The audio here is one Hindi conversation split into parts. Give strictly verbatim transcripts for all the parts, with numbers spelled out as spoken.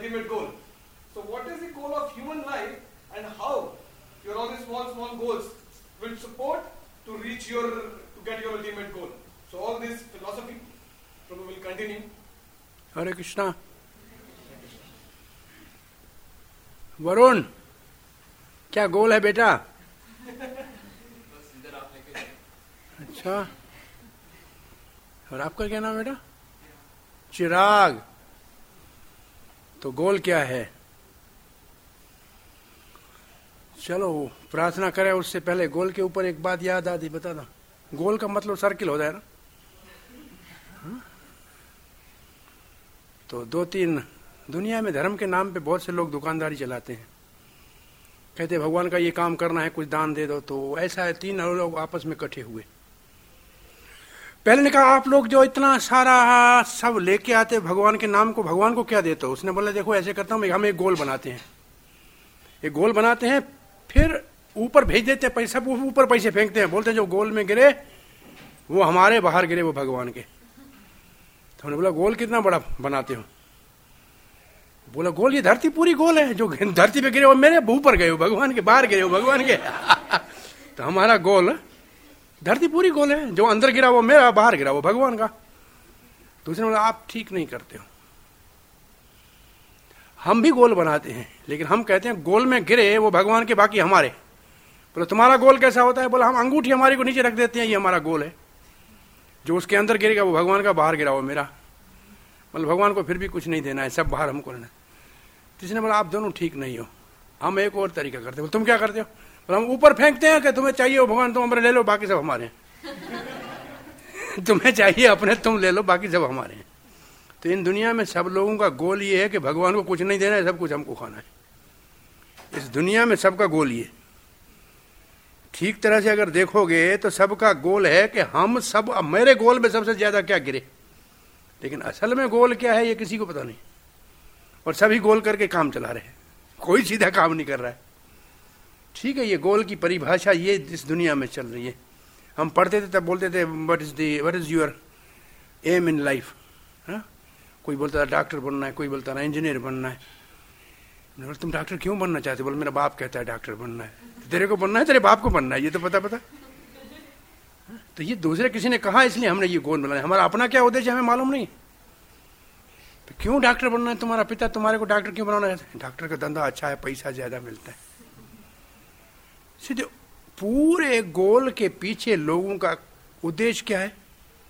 ultimate goal. So what is the goal of human life and how your all these small, small goals will support to reach your, to get your ultimate goal. So all this philosophy, Prabhu will continue. Hare Krishna. Varun, क्या गोल है बेटा? अच्छा, और आपका क्या नाम बेटा? चिराग. तो गोल क्या है? चलो प्रार्थना करें, उससे पहले गोल के ऊपर एक बात याद आती, बता दो. गोल का मतलब सर्किल होता है ना. हा? तो दो तीन दुनिया में धर्म के नाम पे बहुत से लोग दुकानदारी चलाते हैं. कहते भगवान का ये काम करना है, कुछ दान दे दो. तो ऐसा है, तीन लोग आपस में इकट्ठे हुए. पहले ने कहा आप लोग जो इतना सारा सब लेके आते भगवान के नाम को, भगवान को क्या देते हो? उसने बोला देखो ऐसे करता हूँ, हम एक गोल बनाते हैं. एक गोल बनाते हैं, फिर ऊपर भेज देते हैं पैसा, ऊपर पैसे फेंकते हैं, बोलते हैं जो गोल में गिरे वो हमारे, बाहर गिरे वो भगवान के. तो हमने बोला गोल कितना बड़ा बनाते हो? बोला गोल ये धरती पूरी गोल है, जो धरती पे गिरे वो मेरे, ऊपर गए हो भगवान के, बाहर गिरे हो भगवान के. तो हमारा गोल धरती पूरी गोल है, जो अंदर गिरा वो मेरा, बाहर गिरा वो भगवान का. दूसरे बोला आप ठीक नहीं करते हो, हम भी गोल बनाते हैं लेकिन हम कहते हैं गोल में गिरे वो भगवान के, बाकी हमारे. बोला तुम्हारा गोल कैसा होता है? बोला हम अंगूठी हमारी को नीचे रख देते हैं, ये हमारा गोल है, जो उसके अंदर गिरेगा वो भगवान का, बाहर गिरा वो मेरा. मतलब भगवान को फिर भी कुछ नहीं देना है, सब बाहर हमको लेना. किसी बोला आप दोनों ठीक नहीं हो, हम एक और तरीका करते हो. तुम क्या करते हो? बोला हम ऊपर फेंकते हैं कि तुम्हें चाहिए हो भगवान तुम हमारे ले लो, बाकी सब हमारे हैं. तुम्हें चाहिए अपने तुम ले लो, बाकी सब हमारे हैं. तो इन दुनिया में सब लोगों का गोल ये है कि भगवान को कुछ नहीं देना है, सब कुछ हमको खाना है. इस दुनिया में सबका गोल ये. ठीक तरह से अगर देखोगे तो सबका गोल है कि हम सब, मेरे गोल में सबसे ज्यादा क्या गिरे, लेकिन असल में गोल क्या है ये किसी को पता नहीं. और सभी गोल करके काम चला रहे हैं, कोई सीधा काम नहीं कर रहा है. ठीक है, ये गोल की परिभाषा ये इस दुनिया में चल रही है. हम पढ़ते थे तब बोलते थे what is the what is your aim in life. कोई बोलता था डॉक्टर बनना है, कोई बोलता था इंजीनियर बनना है. तुम डॉक्टर क्यों बनना चाहते? बोले मेरा बाप कहता है डॉक्टर बनना है. तेरे को बनना है, तेरे बाप को बनना है, ये तो पता पता. तो ये दूसरे किसी ने कहा इसलिए हमने ये गोल बनाया. हमारा अपना क्या उद्देश्य हमें मालूम नहीं. तो क्यों डॉक्टर बनना है? तुम्हारा पिता तुम्हारे को डॉक्टर क्यों बनाना चाहते हैं? डॉक्टर का धंधा अच्छा है, पैसा ज्यादा मिलता है. सीधे पूरे गोल के पीछे लोगों का उद्देश्य क्या है?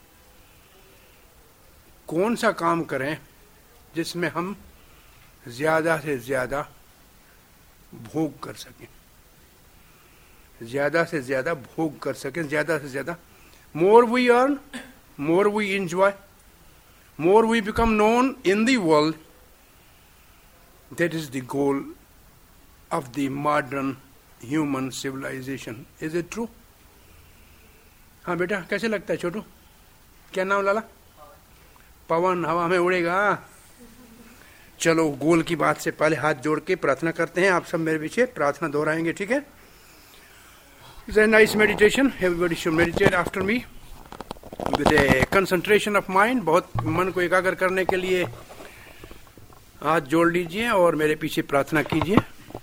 कौन सा काम करें जिसमें हम ज्यादा से ज्यादा भोग कर सकें, ज्यादा से ज्यादा भोग कर सकें, ज्यादा से ज्यादा. More we earn, more we enjoy, more we become known in the world. That is the goal of the modern human civilization. Is it true? हाँ बेटा, कैसे लगता है छोटू? क्या नाम लाला? पवन हवा में उड़ेगा. चलो गोल की बात से पहले हाथ जोड़ के प्रार्थना करते हैं. आप सब मेरे पीछे प्रार्थना दोहराएंगे, ठीक है? It's a nice meditation. Everybody should meditate after me. With a concentration of mind. बहुत मन को एकाग्र करने के लिए हाथ जोड़ लीजिए और मेरे पीछे प्रार्थना कीजिए.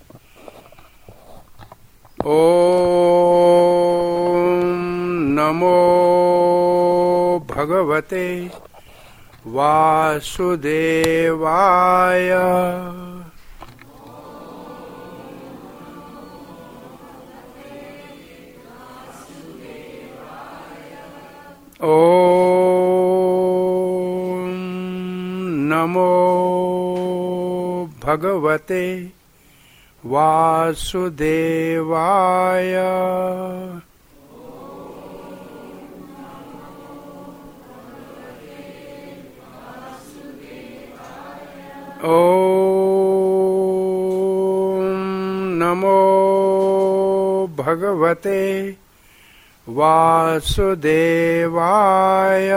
ओम नमो भगवते वासुदेवाय. ओम नमो भगवते वासुदेवाय. ओम नमो भगवते वासुदेवाय.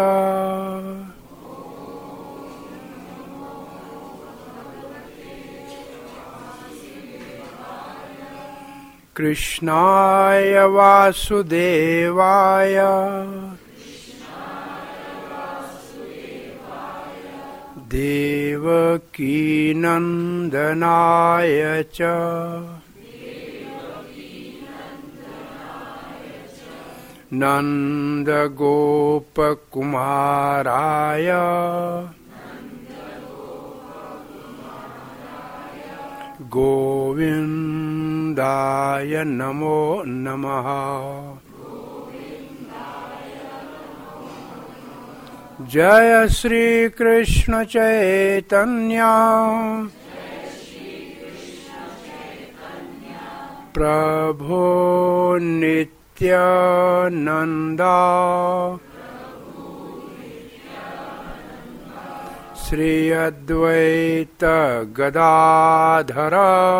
कृष्णाय वासुदेवाय देवकी नंदनाय च नंदगोपकुमाराय गोविंदाय नमो नमः। जय श्री कृष्ण चैतन्य प्रभो नित्यानंदा श्री अद्वैत गदाधर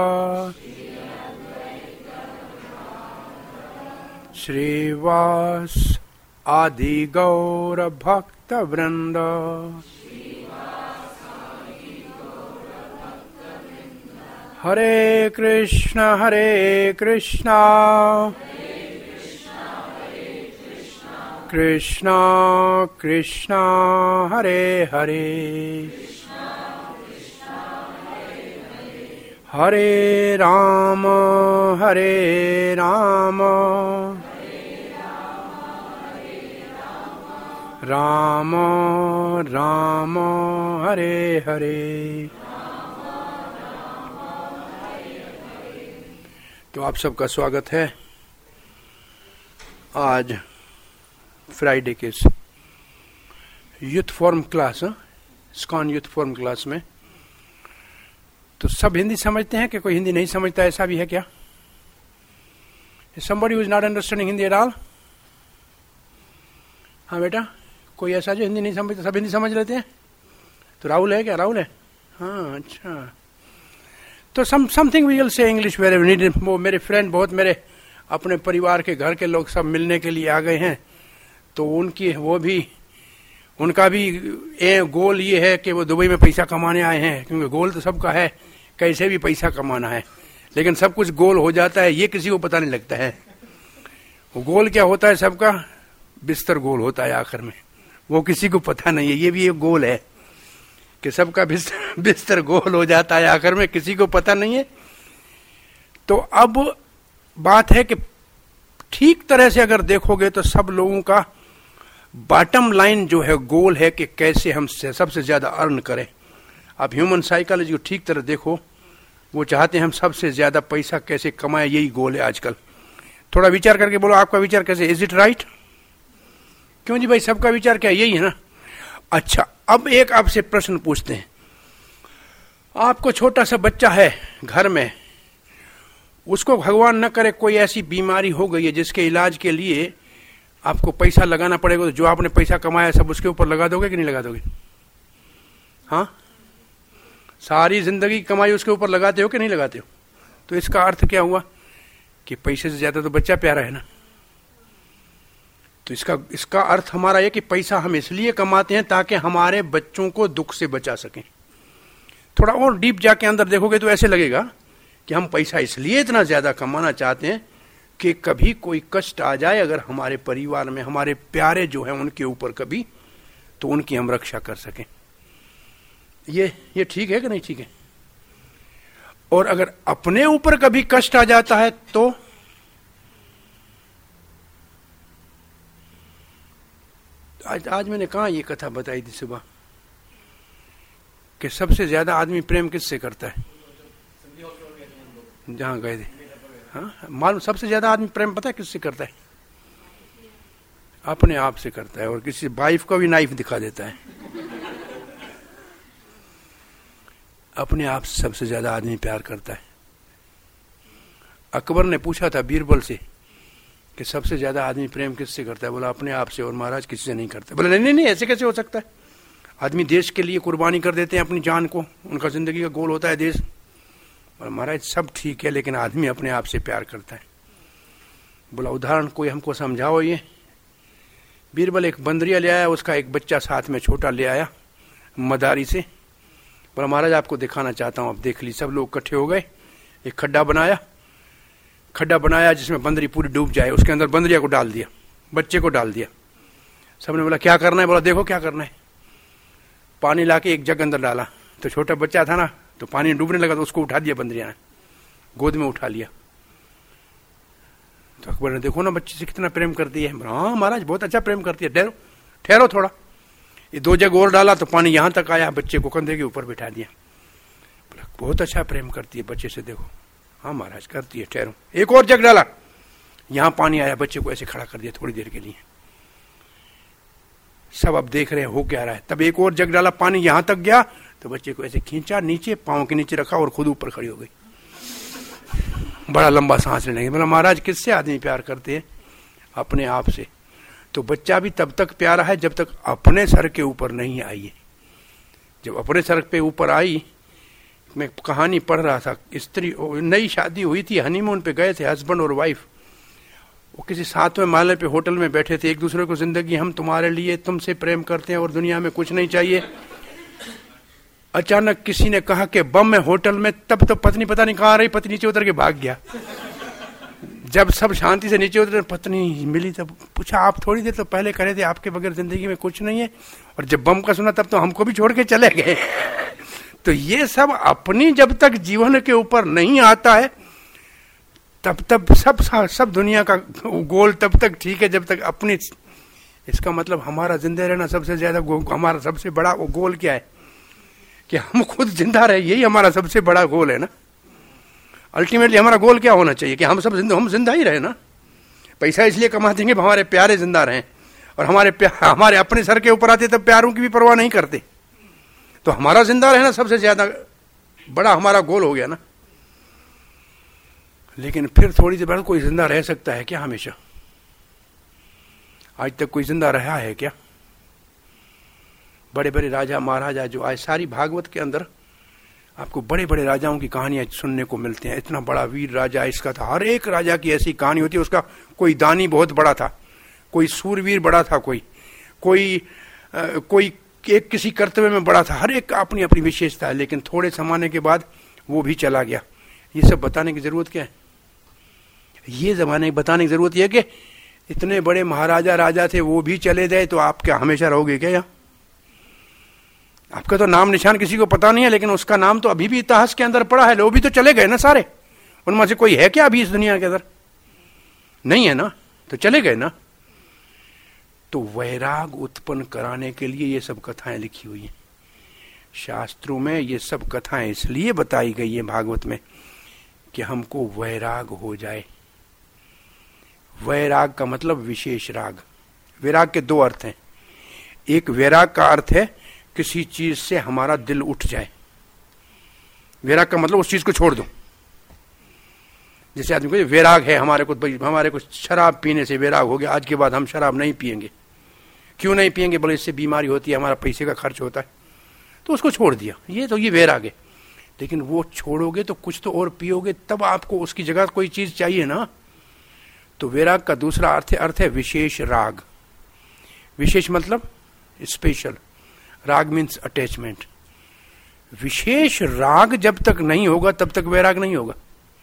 श्रीवास आदि गौर भक्त वृंद। हरे कृष्ण हरे कृष्ण कृष्ण कृष्ण हरे हरे हरे राम हरे राम राम राम हरे हरे। तो आप सबका स्वागत है आज फ्राइडे के youth forum class, ISKCON youth forum class में। तो सब हिंदी समझते हैं कि कोई हिंदी नहीं समझता, ऐसा भी है क्या? somebody who is not understanding Hindi at all? हाँ बेटा, कोई ऐसा जो हिंदी नहीं समझता? सब हिंदी समझ लेते हैं? तो राहुल है क्या? राहुल है, हाँ अच्छा। तो some something we will say English very need. वो मेरे फ्रेंड बहुत, मेरे अपने परिवार के घर के लोग सब मिलने के लिए आ गए हैं। तो उनकी वो भी, उनका भी ए, गोल ये है कि वो दुबई में पैसा कमाने आए हैं, क्योंकि गोल तो सबका है कैसे भी पैसा कमाना है, लेकिन सब कुछ गोल हो जाता है ये किसी को पता नहीं लगता है। वो गोल क्या होता है सबका? बिस्तर गोल होता है आखिर में, वो किसी को पता नहीं है। ये भी एक गोल है कि सबका बिस्तर बिस्तर गोल हो जाता है आखिर में, किसी को पता नहीं है। तो अब बात है कि ठीक तरह से अगर देखोगे तो सब लोगों का बॉटम लाइन जो है गोल है कि कैसे हम सबसे ज्यादा अर्न करें। आप ह्यूमन साइकोलॉजी को ठीक तरह देखो, वो चाहते हैं हम सबसे ज्यादा पैसा कैसे कमाएं, यही गोल है आजकल। थोड़ा विचार करके बोलो, आपका विचार कैसे? Is it right? क्यों जी भाई, सबका विचार क्या यही है ना? अच्छा, अब एक आपसे प्रश्न पूछते हैं। आपको छोटा सा बच्चा है घर में, उसको भगवान न करे कोई ऐसी बीमारी हो गई है जिसके इलाज के लिए आपको पैसा लगाना पड़ेगा, तो जो आपने पैसा कमाया सब उसके ऊपर लगा दोगे कि नहीं लगा दोगे? हाँ, सारी जिंदगी की कमाई उसके ऊपर लगाते हो कि नहीं लगाते हो? तो इसका अर्थ क्या हुआ कि पैसे से ज्यादा तो बच्चा प्यारा है ना। तो इसका इसका अर्थ हमारा ये कि पैसा हम इसलिए कमाते हैं ताकि हमारे बच्चों को दुख से बचा सकें। थोड़ा और डीप जाके अंदर देखोगे तो ऐसे लगेगा कि हम पैसा इसलिए इतना ज्यादा कमाना चाहते हैं कि कभी कोई कष्ट आ जाए अगर हमारे परिवार में, हमारे प्यारे जो हैं उनके ऊपर कभी, तो उनकी हम रक्षा कर सकें। ये ये ठीक है कि नहीं ठीक है? और अगर अपने ऊपर कभी कष्ट आ जाता है तो आज आज मैंने कहा ये कथा बताई थी सुबह कि सबसे ज्यादा आदमी प्रेम किससे करता है? जहां गए थे, हाँ मालूम, सबसे ज्यादा आदमी प्रेम पता है किससे करता है? अपने आप से करता है, और किसी वाइफ को भी नाइफ दिखा देता है। अपने आप से सबसे ज्यादा आदमी प्यार करता है। अकबर ने पूछा था बीरबल से कि सबसे ज्यादा आदमी प्रेम किससे करता है? बोला अपने आप से, और महाराज किसी से नहीं करता। बोला नहीं नहीं नहीं, ऐसे कैसे हो सकता है? आदमी देश के लिए कुर्बानी कर देते हैं अपनी जान को, उनका जिंदगी का गोल होता है देश। बोला महाराज सब ठीक है, लेकिन आदमी अपने आप से प्यार करता है। बोला उदाहरण कोई हमको समझाओ। ये बीरबल एक बंदरिया ले आया, उसका एक बच्चा साथ में छोटा ले आया मदारी से। बोला महाराज आपको दिखाना चाहता हूं, आप देख ली। सब लोग इकट्ठे हो गए, एक खड्डा बनाया खड्डा बनाया जिसमें बंदरी पूरी डूब जाए, उसके अंदर बंदरिया को डाल दिया, बच्चे को डाल दिया। सबने बोला क्या करना है? बोला देखो क्या करना है। पानी लाके एक जग अंदर डाला, तो छोटा बच्चा था ना, तो पानी डूबने लगा तो उसको उठा दिया बंदरिया ने, गोद में उठा लिया। तो अकबर ने देखो ना बच्चे से कितना प्रेम करती है। हाँ महाराज बहुत अच्छा प्रेम करती है, ठहरो ठहरो थोड़ा। ये दो जग और डाला तो पानी यहां तक आया, बच्चे को कंधे के ऊपर बिठा दिया। बहुत अच्छा प्रेम करती है बच्चे से, देखो। हाँ महाराज करती है, ठहरो। एक और जग डाला, यहां पानी आया, बच्चे को ऐसे खड़ा कर दिया थोड़ी देर के लिए। सब अब देख रहे हैं हो क्या रहा है। तब एक और जग डाला, पानी यहां तक गया तो बच्चे को ऐसे खींचा नीचे, पांव के नीचे रखा और खुद ऊपर खड़ी हो गई। बड़ा लंबा सांस लेने लगी। बोला महाराज किससे आदमी प्यार करते हैं? अपने आप से। तो बच्चा भी तब तक प्यारा है जब तक अपने सर के ऊपर नहीं आई है। जब अपने सर पे ऊपर आई, मैं कहानी पढ़ रहा था, स्त्री नई शादी हुई थी, हनीमून पे गए थे हस्बैंड और वाइफ। वो किसी सातवें माले पे होटल में बैठे थे, एक दूसरे को जिंदगी हम तुम्हारे लिए तुमसे प्रेम करते हैं और दुनिया में कुछ नहीं चाहिए। अचानक किसी ने कहा कि बम है होटल में। तब तो पत्नी पता नहीं कहाँ रही, पति नीचे उतर के भाग गया। जब सब शांति से नीचे उतरे, पत्नी मिली, तब पूछा आप थोड़ी देर तो पहले कह रहे थे आपके बगैर जिंदगी में कुछ नहीं है, और जब बम का सुना तब तो हमको भी छोड़ के चले गए। तो ये सब अपनी जब तक जीवन के ऊपर नहीं आता है तब तब सब सब दुनिया का गोल तब तक ठीक है जब तक अपनी। इसका मतलब हमारा जिंदा रहना सबसे ज्यादा, हमारा सबसे बड़ा गोल क्या है कि हम खुद जिंदा रहे। यही हमारा सबसे बड़ा गोल है ना। अल्टीमेटली हमारा गोल क्या होना चाहिए कि हम सब जिंदा हम जिंदा ही रहे ना। पैसा इसलिए कमाते हैं कि हमारे प्यारे जिंदा रहें, और हमारे हमारे अपने सर के ऊपर आते तब प्यारों की भी परवाह नहीं करते। तो हमारा जिंदा रहना सबसे ज्यादा बड़ा हमारा गोल हो गया ना। लेकिन फिर थोड़ी देर बाद कोई जिंदा रह सकता है क्या हमेशा? आज तक कोई जिंदा रहा है क्या? बड़े बड़े राजा महाराजा जो आज सारी भागवत के अंदर आपको बड़े बड़े राजाओं की कहानियां सुनने को मिलती हैं। इतना बड़ा वीर राजा इसका था, हर एक राजा की ऐसी कहानी होती है। उसका कोई दानी बहुत बड़ा था, कोई सूरवीर बड़ा था, कोई कोई आ, कोई एक किसी कर्तव्य में बड़ा था। हर एक का अपनी अपनी विशेषता है। लेकिन थोड़े जमाने के बाद वो भी चला गया। ये सब बताने की जरूरत क्या है? ये जमाने बताने की जरूरत यह है कि इतने बड़े महाराजा राजा थे, वो भी चले गए, तो आप क्या हमेशा रहोगे क्या यहाँ? आपका तो नाम निशान किसी को पता नहीं है, लेकिन उसका नाम तो अभी भी इतिहास के अंदर पड़ा है। लोग भी तो चले गए ना सारे। उनमें से कोई है क्या अभी इस दुनिया के अंदर? नहीं है ना, तो चले गए ना। तो वैराग उत्पन्न कराने के लिए ये सब कथाएं लिखी हुई हैं शास्त्रों में। ये सब कथाएं इसलिए बताई गई है भागवत में कि हमको वैराग हो जाए। वैराग का मतलब विशेष राग। वैराग के दो अर्थ हैं। एक वैराग का अर्थ है किसी चीज से हमारा दिल उठ जाए। वैराग का मतलब उस चीज को छोड़ दो। जैसे आदमी को वैराग है, हमारे को हमारे को शराब पीने से वैराग हो गया, आज के बाद हम शराब नहीं पिएंगे। क्यों नहीं पिएंगे? बोले इससे बीमारी होती है, हमारा पैसे का खर्च होता है, तो उसको छोड़ दिया। ये तो ये वैराग है। लेकिन वो छोड़ोगे तो कुछ तो और पियोगे, तब आपको उसकी जगह कोई चीज चाहिए ना। तो वैराग का दूसरा अर्थ है अर्थ है विशेष राग। विशेष मतलब स्पेशल। राग मीन्स अटैचमेंट। विशेष राग जब तक नहीं होगा तब तक वैराग नहीं होगा।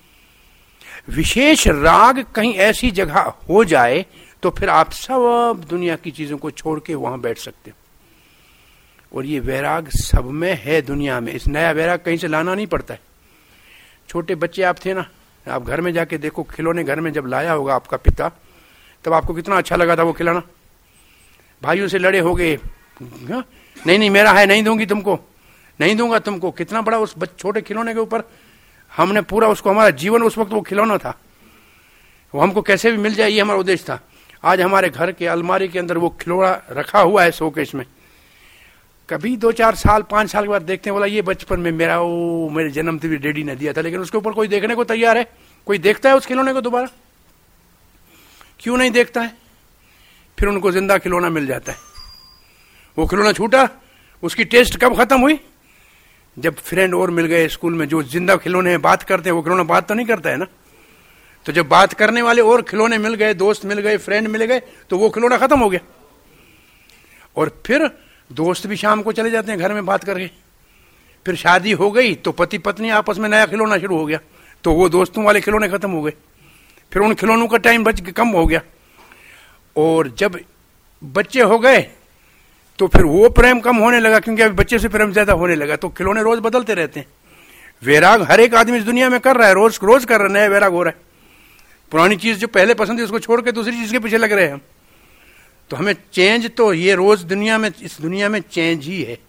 विशेष राग कहीं ऐसी जगह हो जाए तो फिर आप सब दुनिया की चीजों को छोड़ के वहां बैठ सकते हो। और ये वैराग सब में है दुनिया में। इस नया वैराग कहीं से लाना नहीं पड़ता है। छोटे बच्चे आप थे ना, आप घर में जाके देखो, खिलौने घर में जब लाया होगा आपका पिता, तब आपको कितना अच्छा लगा था वो खिलाना। भाइयों से लड़े हो गए, नहीं नहीं मेरा है, नहीं दूंगी तुमको, नहीं दूंगा तुमको। कितना बड़ा उस छोटे खिलौने के ऊपर हमने पूरा उसको, हमारा जीवन उस वक्त वो खिलौना था, वो हमको कैसे भी मिल जाए ये हमारा उद्देश्य था। आज हमारे घर के अलमारी के अंदर वो खिलौना रखा हुआ है शोकेस में। कभी दो चार साल पांच साल के बाद देखते हैं, बोला ये बचपन में मेरा, वो मेरे जन्म से भी डैडी ने दिया था। लेकिन उसके ऊपर कोई देखने को तैयार है? कोई देखता है उस खिलौने को दोबारा? क्यों नहीं देखता है? फिर उनको जिंदा खिलौना मिल जाता है। वो खिलौना छूटा, उसकी टेस्ट कब खत्म हुई? जब फ्रेंड और मिल गए स्कूल में। जो जिंदा खिलौने हैं बात करते हैं, वो खिलौना बात तो नहीं करता है ना। तो जब बात करने वाले और खिलौने मिल गए, दोस्त मिल गए, फ्रेंड मिल गए, तो वो खिलौना खत्म हो गया। और फिर दोस्त भी शाम को चले जाते हैं घर में बात करके। फिर शादी हो गई तो पति पत्नी आपस में नया खिलौना शुरू हो गया, तो वो दोस्तों वाले खिलौने खत्म हो गए। फिर उन खिलौनों का टाइम बच कम हो गया। और जब बच्चे हो गए तो फिर वो प्रेम कम होने लगा, क्योंकि अभी बच्चे से प्रेम ज्यादा होने लगा। तो खिलौने रोज बदलते रहते हैं। वैराग हर एक आदमी इस दुनिया में कर रहा है, रोज रोज कर रहा है, नया वैराग हो रहा है। पुरानी चीज जो पहले पसंद है उसको छोड़ के दूसरी चीज के पीछे लग रहे हैं हम। तो हमें चेंज, तो ये रोज दुनिया में, इस दुनिया में चेंज ही है।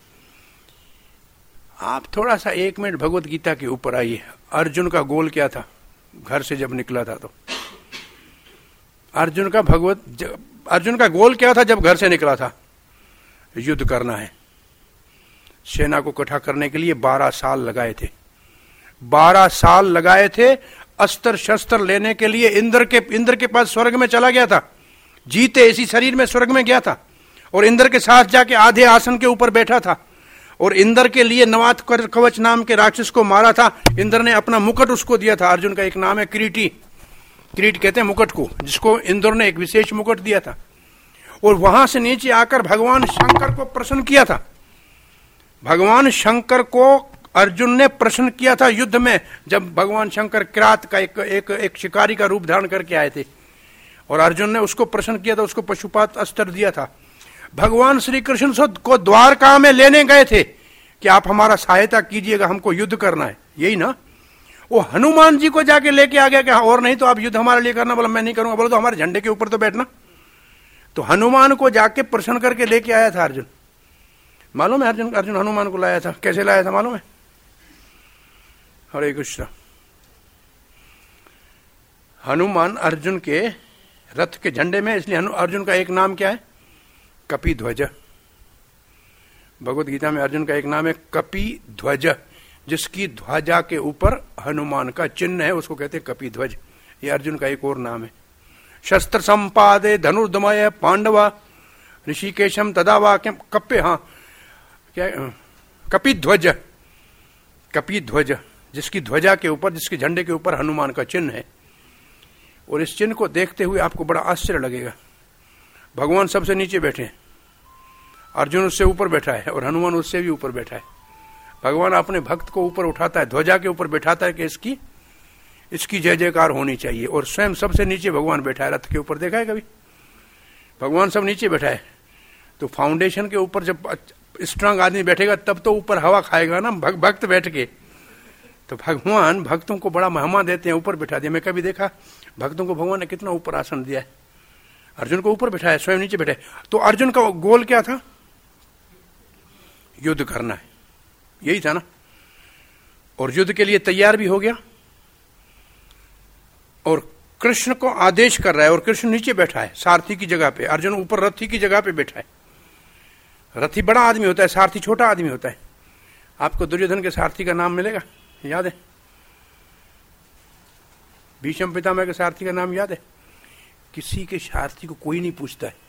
आप थोड़ा सा एक मिनट भगवत गीता के ऊपर आइए। अर्जुन का गोल क्या था घर से जब निकला था? तो अर्जुन का भगवत अर्जुन का गोल क्या था जब घर से निकला था? युद्ध करना है। सेना को इकट्ठा करने के लिए बारह साल लगाए थे। बारह साल लगाए थे। अस्त्र शस्त्र लेने के लिए इंद्र के इंद्र के पास स्वर्ग में चला गया था। जीते इसी शरीर में स्वर्ग में गया था और इंद्र के साथ जाके आधे आसन के ऊपर बैठा था और इंद्र के लिए नवात कवच नाम के राक्षस को मारा था। इंद्र ने अपना मुकुट उसको दिया था। अर्जुन का एक नाम है किरीटी। किरीट कहते हैं मुकुट को, जिसको इंद्र ने एक विशेष मुकुट दिया था। और वहां से नीचे आकर भगवान शंकर को प्रसन्न किया था। भगवान शंकर को अर्जुन ने प्रश्न किया था युद्ध में, जब भगवान शंकर किरात का एक, एक, एक शिकारी का रूप धारण करके आए थे और अर्जुन ने उसको प्रश्न किया था, उसको पशुपात अस्त्र दिया था। भगवान श्री कृष्ण को द्वारका में लेने गए थे कि आप हमारा सहायता कीजिएगा, हमको युद्ध करना है, यही ना। वो हनुमान जी को जाके लेके आ गया कि और नहीं तो आप युद्ध हमारे लिए करना। बोला मैं नहीं करूंगा। बोला तो हमारे झंडे के ऊपर तो बैठना। तो हनुमान को जाके प्रश्न करके लेके आया था अर्जुन। मालूम है अर्जुन अर्जुन हनुमान को लाया था। कैसे लाया था मालूम है? हरे कृष्ण। हनुमान अर्जुन के रथ के झंडे में, इसलिए अर्जुन का एक नाम क्या है? कपिध्वज। भगवत गीता में अर्जुन का एक नाम है कपिध्वज, जिसकी ध्वजा के ऊपर हनुमान का चिन्ह है, उसको कहते हैं कपिध्वज। ये अर्जुन का एक और नाम है। शस्त्र संपादे धनुर्धमय पांडवा ऋषिकेशम तदा वाक्यम कप्पे, हाँ क्या, कपिध्वज। कपिध्वज, जिसकी ध्वजा के ऊपर, जिसके झंडे के ऊपर हनुमान का चिन्ह है। और इस चिन्ह को देखते हुए आपको बड़ा आश्चर्य लगेगा। भगवान सबसे नीचे बैठे हैं, अर्जुन उससे ऊपर बैठा है और हनुमान उससे भी ऊपर बैठा है। भगवान अपने भक्त को ऊपर उठाता है, ध्वजा के ऊपर बैठाता है कि इसकी इसकी जय जयकार होनी चाहिए। और स्वयं सबसे नीचे भगवान बैठा है। रथ के ऊपर देखा है कभी? भगवान सब नीचे बैठा है। तो फाउंडेशन के ऊपर जब स्ट्रांग आदमी बैठेगा तब तो ऊपर हवा खाएगा ना, भग, भक्त बैठ के। तो भगवान भक्तों को बड़ा महिमा देते हैं, ऊपर बैठा दिया। मैं कभी देखा भक्तों को भगवान ने कितना ऊपर आसन दिया है। अर्जुन को ऊपर बैठाया, स्वयं नीचे बैठे। तो अर्जुन का गोल क्या था? युद्ध करना है, यही था ना। और युद्ध के लिए तैयार भी हो गया और कृष्ण को आदेश कर रहा है। और कृष्ण नीचे बैठा है सारथी की जगह पे, अर्जुन ऊपर रथी की जगह पे बैठा है। रथी बड़ा आदमी होता है, सारथी छोटा आदमी होता है। आपको दुर्योधन के सारथी का नाम मिलेगा, याद है? भीष्म पितामह के सारथी का नाम याद है? किसी के सारथी को कोई नहीं पूछता है।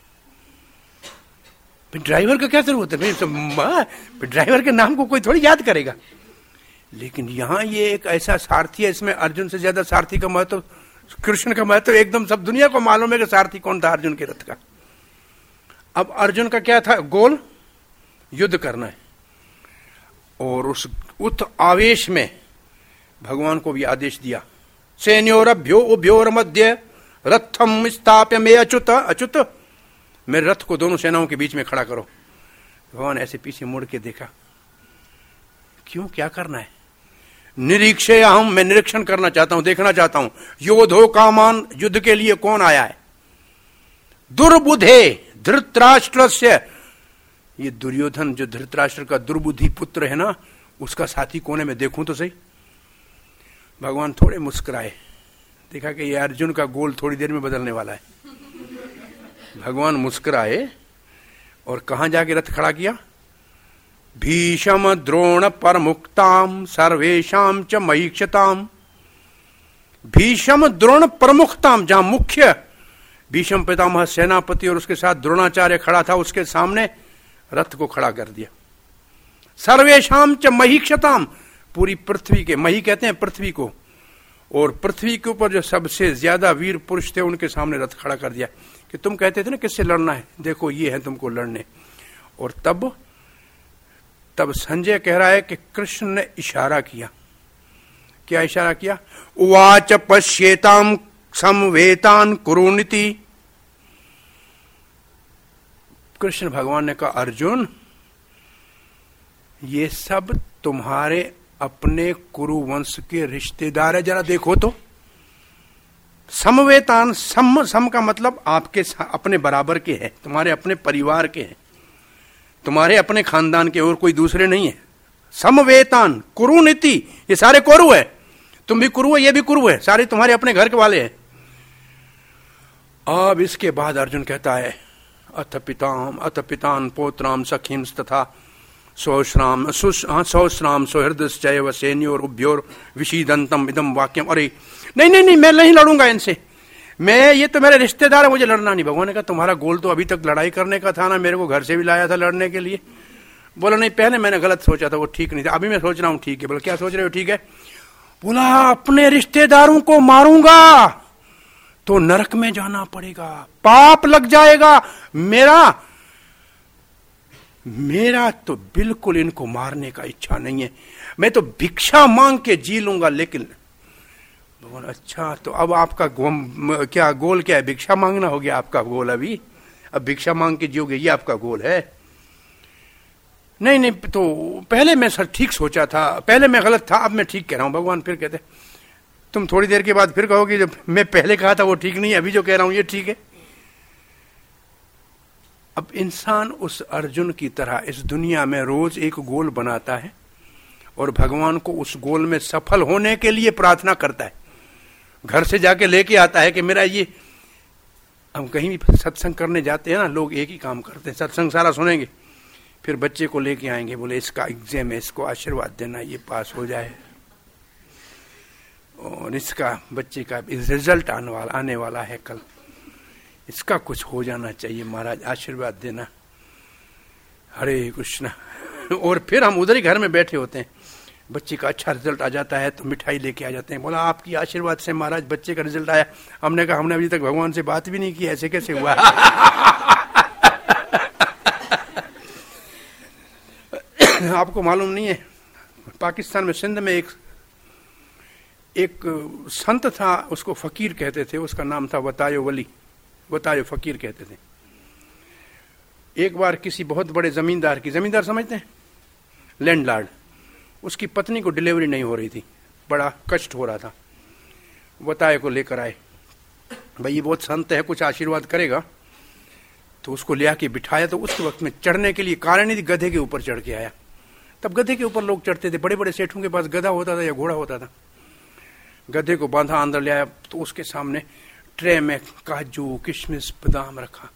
ड्राइवर का क्या जरूरत है? भाई ड्राइवर के नाम को कोई थोड़ी याद करेगा। लेकिन यहां ये एक ऐसा सारथी है, इसमें अर्जुन से ज्यादा सारथी का महत्व, कृष्ण का महत्व एकदम सब दुनिया को मालूम है कि सारथी कौन था अर्जुन के रथ का। अब अर्जुन का क्या था गोल? युद्ध करना है। और उस उत आवेश में भगवान को भी आदेश दिया, सैन्योरभ्यो उभ्योर मध्य रथम स्थाप्य में अच्युत अच्युत, मेरे रथ को दोनों सेनाओं के बीच में खड़ा करो। भगवान ऐसे पीछे मुड़ के देखा, क्यों, क्या करना है? निरीक्षे हम, मैं निरीक्षण करना चाहता हूं, देखना चाहता हूं योधो कामान, युद्ध के लिए कौन आया है। दुर्बुधे धृतराष्ट्र से, ये दुर्योधन जो धृतराष्ट्र का दुर्बुद्धि पुत्र है ना, उसका साथी कौन है, मैं देखूं तो सही। भगवान थोड़े मुस्कुराए, देखा कि ये अर्जुन का गोल थोड़ी देर में बदलने वाला है। भगवान मुस्कुराए और कहां जाके रथ खड़ा किया? भीषम द्रोण प्रमुक्ताम सर्वेशाम च महीक्षताम। भीषम द्रोण प्रमुखताम, जहां मुख्य भीष्म पितामह सेनापति और उसके साथ द्रोणाचार्य खड़ा था, उसके सामने रथ को खड़ा कर दिया। सर्वेशाम च महीक्षताम, पूरी पृथ्वी के, मही कहते हैं पृथ्वी को, और पृथ्वी के ऊपर जो सबसे ज्यादा वीर पुरुष थे उनके सामने रथ खड़ा कर दिया कि तुम कहते थे ना किससे लड़ना है, देखो ये है तुमको लड़ने। और तब तब संजय कह रहा है कि कृष्ण ने इशारा किया। क्या इशारा किया? उवाच पश्येताम समवेतान कुरुनिति। कृष्ण भगवान ने कहा अर्जुन, ये सब तुम्हारे अपने कुरुवंश के रिश्तेदार है, जरा देखो तो। समवेतान, सम सम का मतलब आपके अपने बराबर के हैं, तुम्हारे अपने परिवार के हैं, तुम्हारे अपने खानदान के, और कोई दूसरे नहीं है। समवेतान कुरु नीति, ये सारे कुरु है, तुम भी कुरु है, ये भी कुरु है, सारे तुम्हारे अपने घर के वाले हैं। अब इसके बाद अर्जुन कहता है अथ पिताम अथ पितान पोत्राम सखीम तथा सौश्राम सौश्राम सौहृदश्चैव सैन्योर उभ्योर विशीदंतम इदम वाक्यम। अरे नहीं नहीं नहीं, मैं नहीं लड़ूंगा इनसे, मैं, ये तो मेरे रिश्तेदार है, मुझे लड़ना नहीं। भगवान ने कहा तुम्हारा गोल तो अभी तक लड़ाई करने का था ना, मेरे को घर से भी लाया था लड़ने के लिए। बोला नहीं, पहले मैंने गलत सोचा था, वो ठीक नहीं था, अभी मैं सोच रहा हूँ ठीक है। बोला क्या सोच रहे हो? ठीक है। बोला अपने रिश्तेदारों को मारूंगा तो नरक में जाना पड़ेगा, पाप लग जाएगा मेरा मेरा तो बिल्कुल इनको मारने का इच्छा नहीं है, मैं तो भिक्षा मांग के जी लूंगा। लेकिन भगवान अच्छा, तो अब आपका गो, क्या गोल क्या है? भिक्षा मांगना हो गया आपका गोल अभी? अब भिक्षा मांग के जियोगे, ये आपका गोल है? नहीं नहीं, तो पहले मैं सर ठीक सोचा था, पहले मैं गलत था, अब मैं ठीक कह रहा हूं। भगवान फिर कहते तुम थोड़ी देर के बाद फिर कहोगे जब मैं पहले कहा था वो ठीक नहीं है, अभी जो कह रहा हूं ये ठीक है। अब इंसान उस अर्जुन की तरह इस दुनिया में रोज एक गोल बनाता है और भगवान को उस गोल में सफल होने के लिए प्रार्थना करता है। घर से जाके लेके आता है कि मेरा ये, हम कहीं भी सत्संग करने जाते हैं ना, लोग एक ही काम करते हैं, सत्संग सारा सुनेंगे, फिर बच्चे को लेके आएंगे, बोले इसका एग्जाम है, इसको आशीर्वाद देना, ये पास हो जाए, और इसका बच्चे का रिजल्ट आने वाला आने वाला है कल, इसका कुछ हो जाना चाहिए महाराज, आशीर्वाद देना। हरे कृष्णा। और फिर हम उधर ही घर में बैठे होते हैं, बच्चे का अच्छा रिजल्ट आ जाता है तो मिठाई लेके आ जाते हैं, बोला आपकी आशीर्वाद से महाराज बच्चे का रिजल्ट आया। हमने कहा हमने अभी तक भगवान से बात भी नहीं की, ऐसे कैसे हुआ? आपको मालूम नहीं है, पाकिस्तान में सिंध में एक एक संत था, उसको फकीर कहते थे, उसका नाम था वतायो वली, वतायो फकीर कहते थे। एक बार किसी बहुत बड़े जमींदार की, जमींदार समझते हैं, लैंडलॉर्ड, उसकी पत्नी को डिलीवरी नहीं हो रही थी, बड़ा कष्ट हो रहा था। वताये को लेकर आए, भाई ये बहुत संत है, कुछ आशीर्वाद करेगा। तो उसको ले आके बिठाया, तो उस वक्त में चढ़ने के लिए कारण नहीं थी, गधे के ऊपर चढ़ के आया। तब गधे के ऊपर लोग चढ़ते थे, बड़े बड़े सेठों के पास गधा होता था या घोड़ा होता था। गधे को बांधा, अंदर ले आया, तो उसके सामने ट्रे में काजू किशमिश बादाम रखा।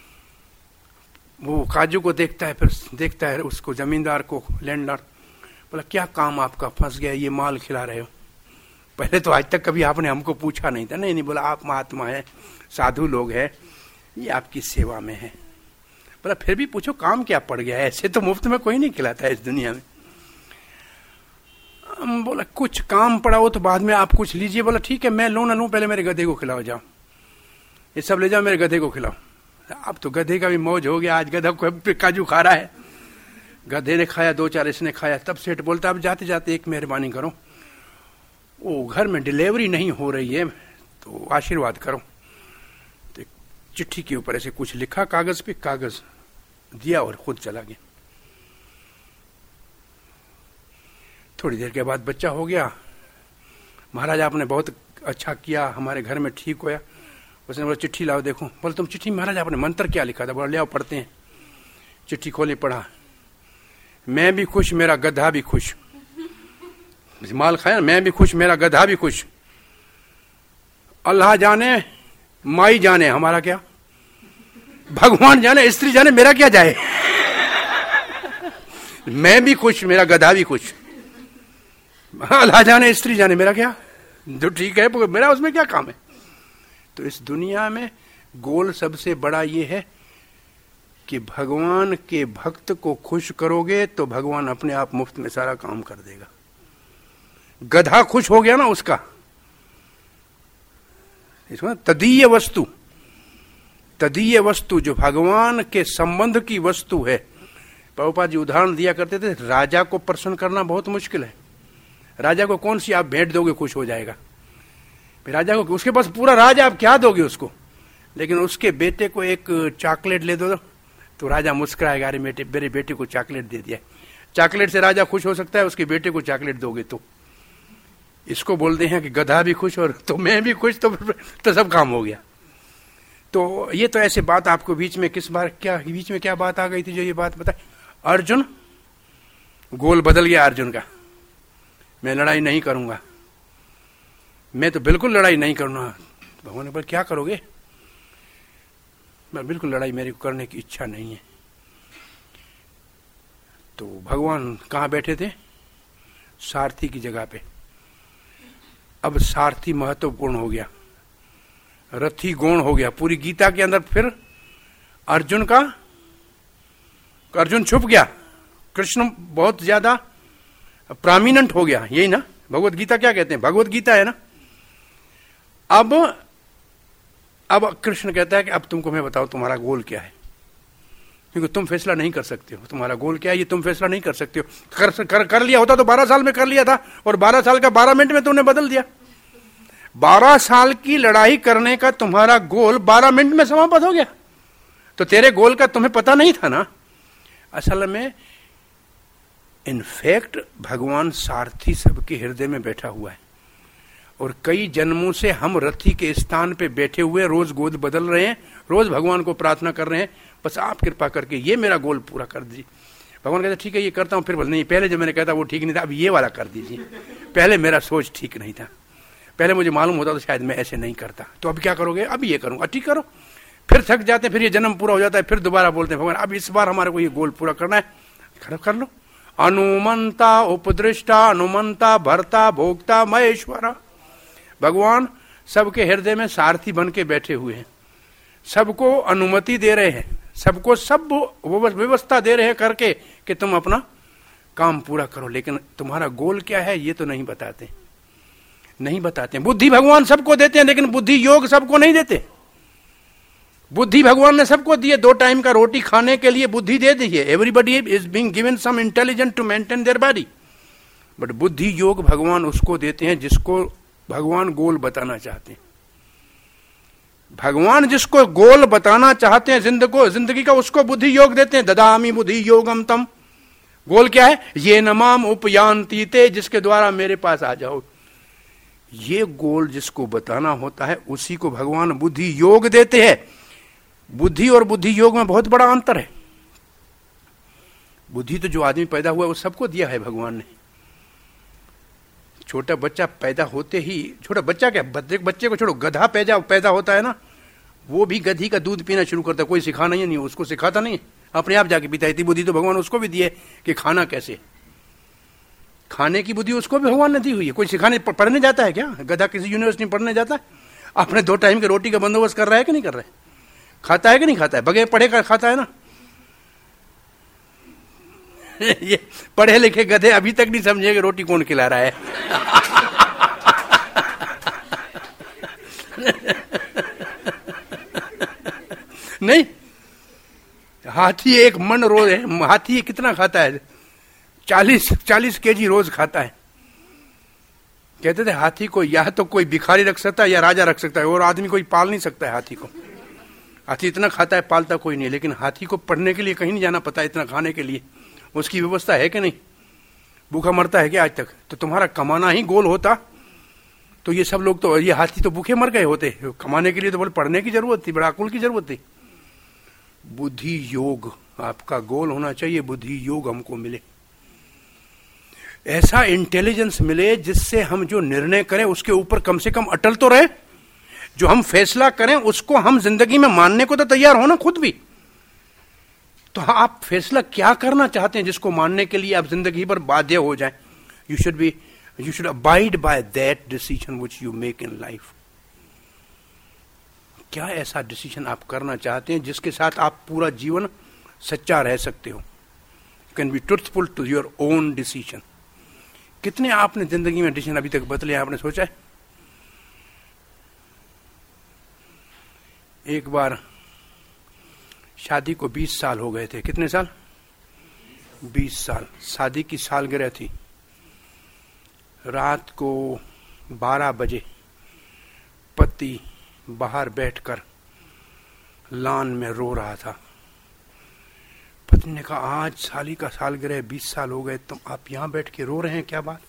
वो काजू को देखता है, फिर देखता है उसको, जमींदार को, लैंडलॉर्ड, बोला क्या काम आपका फंस गया, ये माल खिला रहे हो? पहले तो आज तक कभी आपने हमको पूछा नहीं था। नहीं नहीं, बोला आप महात्मा है, साधु लोग हैं, ये आपकी सेवा में है। बोला फिर भी पूछो काम क्या पड़ गया है, ऐसे तो मुफ्त में कोई नहीं खिलाता है इस दुनिया में। बोला कुछ काम पड़ा हो तो बाद में आप कुछ लीजिए। बोला ठीक है, मैं लूं ना लूं, पहले मेरे गधे को खिलाओ, जाओ ये सब ले जाओ, मेरे गधे को खिलाओ। अब तो गधे का भी मौज हो गया, आज गधा को काजू खा रहा है। गधे ने खाया, दो चार इसने खाया। तब सेठ बोलता अब जाते जाते एक मेहरबानी करो, वो घर में डिलीवरी नहीं हो रही है तो आशीर्वाद करो। तो चिट्ठी के ऊपर ऐसे कुछ लिखा कागज पे, कागज दिया और खुद चला गया। थोड़ी देर के बाद बच्चा हो गया। महाराज आपने बहुत अच्छा किया, हमारे घर में ठीक होया। उसने बोला चिट्ठी लाओ देखो। बोले तुम चिट्ठी, महाराज आपने मंत्र क्या लिखा था? बोला ले आओ पढ़ते हैं। चिट्ठी खोली, पढ़ा, मैं भी खुश मेरा गधा भी खुश, माल खाया, मैं भी खुश मेरा गधा भी खुश, अल्लाह जाने माई जाने हमारा क्या, भगवान जाने स्त्री जाने मेरा क्या जाए, मैं भी खुश मेरा गधा भी खुश, अल्लाह जाने स्त्री जाने मेरा क्या, जो ठीक है मेरा उसमें क्या काम है। तो इस दुनिया में गोल सबसे बड़ा ये है कि भगवान के भक्त को खुश करोगे तो भगवान अपने आप मुफ्त में सारा काम कर देगा। गधा खुश हो गया ना उसका, इसमें तदीय वस्तु, तदीय वस्तु जो भगवान के संबंध की वस्तु है। प्रभुपाद जी उदाहरण दिया करते थे, राजा को प्रसन्न करना बहुत मुश्किल है। राजा को कौन सी आप भेंट दोगे खुश हो जाएगा? राजा को, उसके पास पूरा राज, आप क्या दोगे उसको? लेकिन उसके बेटे को एक चॉकलेट ले दो, तो राजा मुस्कुराएगा, अरे बेटे मेरे बेटे को चॉकलेट दे दिया। चॉकलेट से राजा खुश हो सकता है, उसके बेटे को चॉकलेट दोगे तो। इसको बोलते हैं कि गधा भी खुश और तो मैं भी खुश, तो तो सब काम हो गया। तो ये तो ऐसे बात आपको बीच में किस बार क्या बीच में क्या बात आ गई थी जो ये बात बताए। अर्जुन, गोल बदल गया अर्जुन का, मैं लड़ाई नहीं करूंगा, मैं तो बिल्कुल लड़ाई नहीं करूंगा। भगवान ने बोला क्या करोगे? मैं बिल्कुल लड़ाई मेरे को करने की इच्छा नहीं है। तो भगवान कहाँ बैठे थे? सारथी की जगह पे। अब सारथी महत्वपूर्ण हो गया, रथी गौण हो गया पूरी गीता के अंदर। फिर अर्जुन का अर्जुन छुप गया, कृष्ण बहुत ज्यादा प्रोमिनेंट हो गया। यही ना भगवत गीता क्या कहते हैं? भगवत गीता है ना। अब अब कृष्ण कहता है कि अब तुमको मैं बताओ तुम्हारा गोल क्या है, क्योंकि तुम फैसला नहीं कर सकते हो तुम्हारा गोल क्या है, ये तुम फैसला नहीं कर सकते हो। कर, कर, कर लिया होता तो बारह साल में कर लिया था, और बारह साल का बारह मिनट में तुमने बदल दिया। बारह साल की लड़ाई करने का तुम्हारा गोल बारह मिनट में समाप्त हो गया, तो तेरे गोल का तुम्हें पता नहीं था ना। असल में इनफैक्ट भगवान सारथी सबके हृदय में बैठा हुआ है, और कई जन्मों से हम रथी के स्थान पे बैठे हुए रोज गोद बदल रहे हैं, रोज भगवान को प्रार्थना कर रहे हैं, बस आप कृपा करके ये मेरा गोल पूरा कर दीजिए। भगवान कहते ठीक है ये करता हूं, फिर बोल नहीं पहले जो मैंने कहता वो ठीक नहीं था, अब ये वाला कर दीजिए। पहले मेरा सोच ठीक नहीं था, पहले मुझे मालूम होता तो शायद मैं ऐसे नहीं करता, तो अब क्या करोगे? अब ये करूंगा, ठीक करो। फिर थक जाते हैं, फिर ये जन्म पूरा हो जाता है, फिर दोबारा बोलते हैं भगवान अब इस बार हमारे को ये गोल पूरा करना है, खराब कर लो। अनुमंता उपदृष्टा अनुमंता भरता भोक्ता महेश्वरा। भगवान सबके हृदय में सारथी बन के बैठे हुए हैं, सबको अनुमति दे रहे हैं, सबको सब व्यवस्था दे रहे हैं करके कि तुम अपना काम पूरा करो, लेकिन तुम्हारा गोल क्या है ये तो नहीं बताते नहीं बताते बुद्धि भगवान सबको देते हैं, लेकिन बुद्धि योग सबको नहीं देते। बुद्धि भगवान ने सबको दी है, दो टाइम का रोटी खाने के लिए बुद्धि दे दी है। Everybody is being given some intelligent to maintain their body, but बुद्धि योग भगवान उसको देते हैं जिसको भगवान गोल बताना चाहते हैं। भगवान जिसको गोल बताना चाहते हैं जिंदगी को जिंदगी का, उसको बुद्धि योग देते हैं। ददामि बुद्धि योगम तम। गोल क्या है? ये नमाम उपयांति ते, जिसके द्वारा मेरे पास आ जाओ। ये गोल जिसको बताना होता है उसी को भगवान बुद्धि योग देते हैं। बुद्धि और बुद्धि योग में बहुत बड़ा अंतर है। बुद्धि तो जो आदमी पैदा हुआ वो सबको दिया है भगवान ने। छोटा बच्चा पैदा होते ही, छोटा बच्चा क्या बच्चे बच्चे को छोड़ो, गधा पैदा पैदा होता है ना, वो भी गधी का दूध पीना शुरू करता है, कोई सिखाना ही नहीं, उसको सिखाता नहीं, अपने आप जाके पीता है। इतनी बुद्धि तो भगवान उसको भी दी है कि खाना कैसे, खाने की बुद्धि उसको भी भगवान ने दी हुई है। कोई सिखाने पढ़ने जाता है क्या? गधा किसी यूनिवर्सिटी में पढ़ने जाता है? अपने दो टाइम की रोटी का बंदोबस्त कर रहा है कि नहीं कर रहा है? खाता है कि नहीं खाता है? बगैर पढ़े का खाता है ना। ये पढ़े लिखे गधे अभी तक नहीं समझे कि रोटी कौन खिला रहा है। नहीं, हाथी एक मन रोज है, हाथी कितना खाता है? चालीस चालीस केजी रोज खाता है। कहते थे हाथी को या तो कोई भिखारी रख सकता है या राजा रख सकता है, और आदमी कोई पाल नहीं सकता है हाथी को। हाथी इतना खाता है, पालता कोई नहीं। लेकिन हाथी को पढ़ने के लिए कहीं नहीं जाना पता, इतना खाने के लिए उसकी व्यवस्था है कि नहीं? भूखा मरता है क्या आज तक? तो तुम्हारा कमाना ही गोल होता तो ये सब लोग तो, ये हाथी तो भूखे मर गए होते। कमाने के लिए तो बोले पढ़ने की जरूरत थी, बड़ा अकुल की जरूरत थी। बुद्धि योग आपका गोल होना चाहिए, बुद्धि योग हमको मिले, ऐसा इंटेलिजेंस मिले जिससे हम जो निर्णय करें उसके ऊपर कम से कम अटल तो रहे। जो हम फैसला करें उसको हम जिंदगी में मानने को तो तैयार हो ना खुद भी। तो आप फैसला क्या करना चाहते हैं जिसको मानने के लिए आप जिंदगी भर बाध्य हो जाएं? You should be you should abide by that decision which you make in life. क्या ऐसा डिसीजन आप करना चाहते हैं जिसके साथ आप पूरा जीवन सच्चा रह सकते हो? You can be truthful to your own decision. कितने आपने जिंदगी में डिसीजन अभी तक बदले आपने सोचा है? एक बार शादी को बीस साल हो गए थे। कितने साल? बीस साल। शादी की सालगिरह थी। रात को बारह बजे पति बाहर बैठकर लान में रो रहा था जी ने कहा आज साली का सालगिरह बीस साल हो गए, तुम आप यहां बैठ के रो रहे हैं, क्या बात?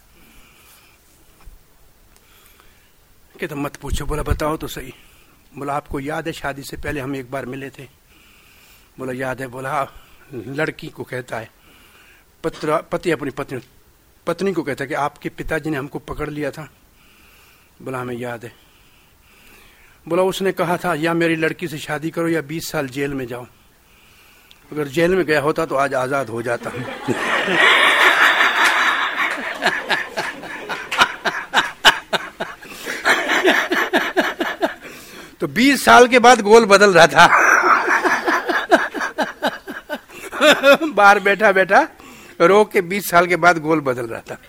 कि तो मत पूछो। बोला बताओ तो सही। बोला आपको याद है शादी से पहले हम एक बार मिले थे? बोला याद है। बोला लड़की को कहता है, पत्र पति अपनी पत्नी पत्नी को कहता है कि आपके पिताजी ने हमको पकड़ लिया था। बोला हमें याद है। बोला उसने कहा था या मेरी लड़की से शादी करो या बीस साल जेल में जाओ। अगर जेल में गया होता तो आज आजाद हो जाता। तो बीस साल के बाद गोल बदल रहा था। बाहर बैठा बैठा रो के बीस साल के बाद गोल बदल रहा था।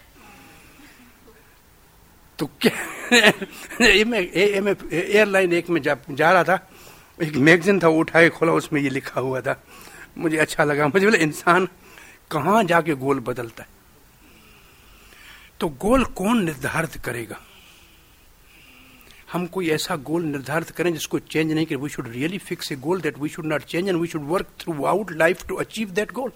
तो क्या एयरलाइन एक में जा, जा रहा था, एक मैगजीन था, उठा के खोला, उसमें ये लिखा हुआ था। मुझे अच्छा लगा। मुझे बोला इंसान कहां जाके गोल बदलता है। तो गोल कौन निर्धारित करेगा? हम कोई ऐसा गोल निर्धारित करें जिसको चेंज नहीं करें। We should really fix a goal that we should not change and we should work throughout life to achieve that goal.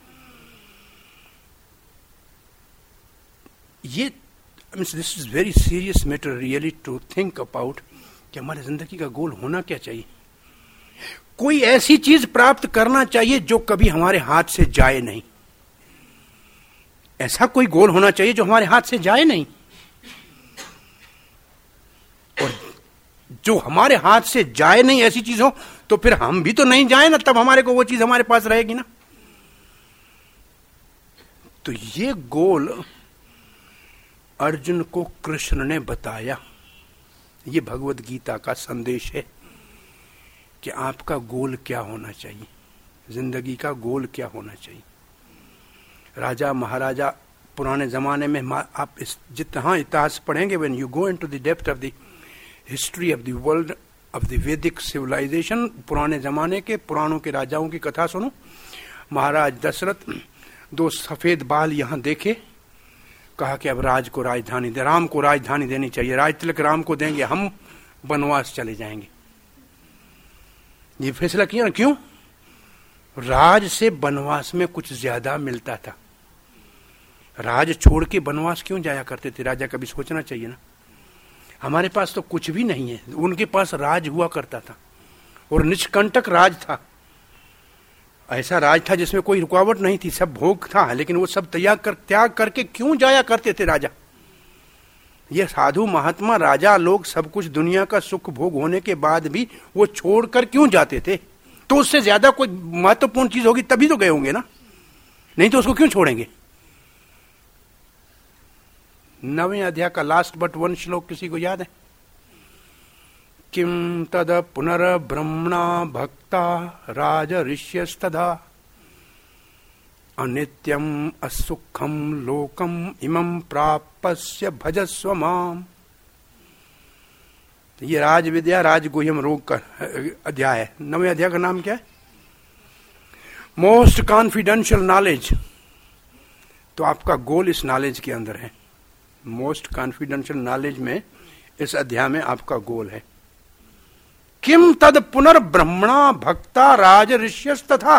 ये this is very serious matter really to think about कि हमारी जिंदगी का गोल होना क्या चाहिए। कोई ऐसी चीज प्राप्त करना चाहिए जो कभी हमारे हाथ से जाए नहीं। ऐसा कोई गोल होना चाहिए जो हमारे हाथ से जाए नहीं। और जो हमारे हाथ से जाए नहीं ऐसी चीज हो तो फिर हम भी तो नहीं जाए ना, तब हमारे को वो चीज हमारे पास रहेगी ना। तो ये गोल अर्जुन को कृष्ण ने बताया। ये भगवत गीता का संदेश है कि आपका गोल क्या होना चाहिए, जिंदगी का गोल क्या होना चाहिए। राजा महाराजा पुराने जमाने में आप इस जितना इतिहास पढ़ेंगे, when you go into the depth of the history of the world of the Vedic civilisation, पुराने जमाने के पुराणों के राजाओं की कथा सुनो। महाराज दशरथ दो सफेद बाल यहां देखे, कहा कि अब राज को राजधानी दे, राम को राजधानी देनी चाहिए, राज तिलक राम को देंगे, हम वनवास चले जाएंगे। ये फैसला किया ना। क्यों? राज से वनवास में कुछ ज्यादा मिलता था। राज छोड़ के वनवास क्यों जाया करते थे? राजा कभी सोचना चाहिए ना। हमारे पास तो कुछ भी नहीं है, उनके पास राज हुआ करता था और निष्कंटक राज था। ऐसा राज था जिसमें कोई रुकावट नहीं थी, सब भोग था, लेकिन वो सब त्याग कर त्याग करके क्यों जाया करते थे राजा? ये साधु महात्मा राजा लोग सब कुछ दुनिया का सुख भोग होने के बाद भी वो छोड़कर क्यों जाते थे? तो उससे ज्यादा कोई महत्वपूर्ण चीज होगी तभी तो गए होंगे ना, नहीं तो उसको क्यों छोड़ेंगे? नवें अध्याय का लास्ट बट वन श्लोक किसी को याद है? किम तद पुनर्ब्रह्मणा भक्ता राजऋष्यस्तदा अनित्यम असुखम लोकम इमं प्राप्स्य भजस्व माम। ये राज विद्या राजगुह्यम रोग का अध्याय है। नवें अध्याय का नाम क्या है? Most confidential knowledge. तो आपका गोल इस नॉलेज के अंदर है। मोस्ट कॉन्फिडेंशियल नॉलेज में इस अध्याय में आपका गोल है। किम तद पुनर्ब्रह्मणा भक्ता राजऋष्यस्तथा।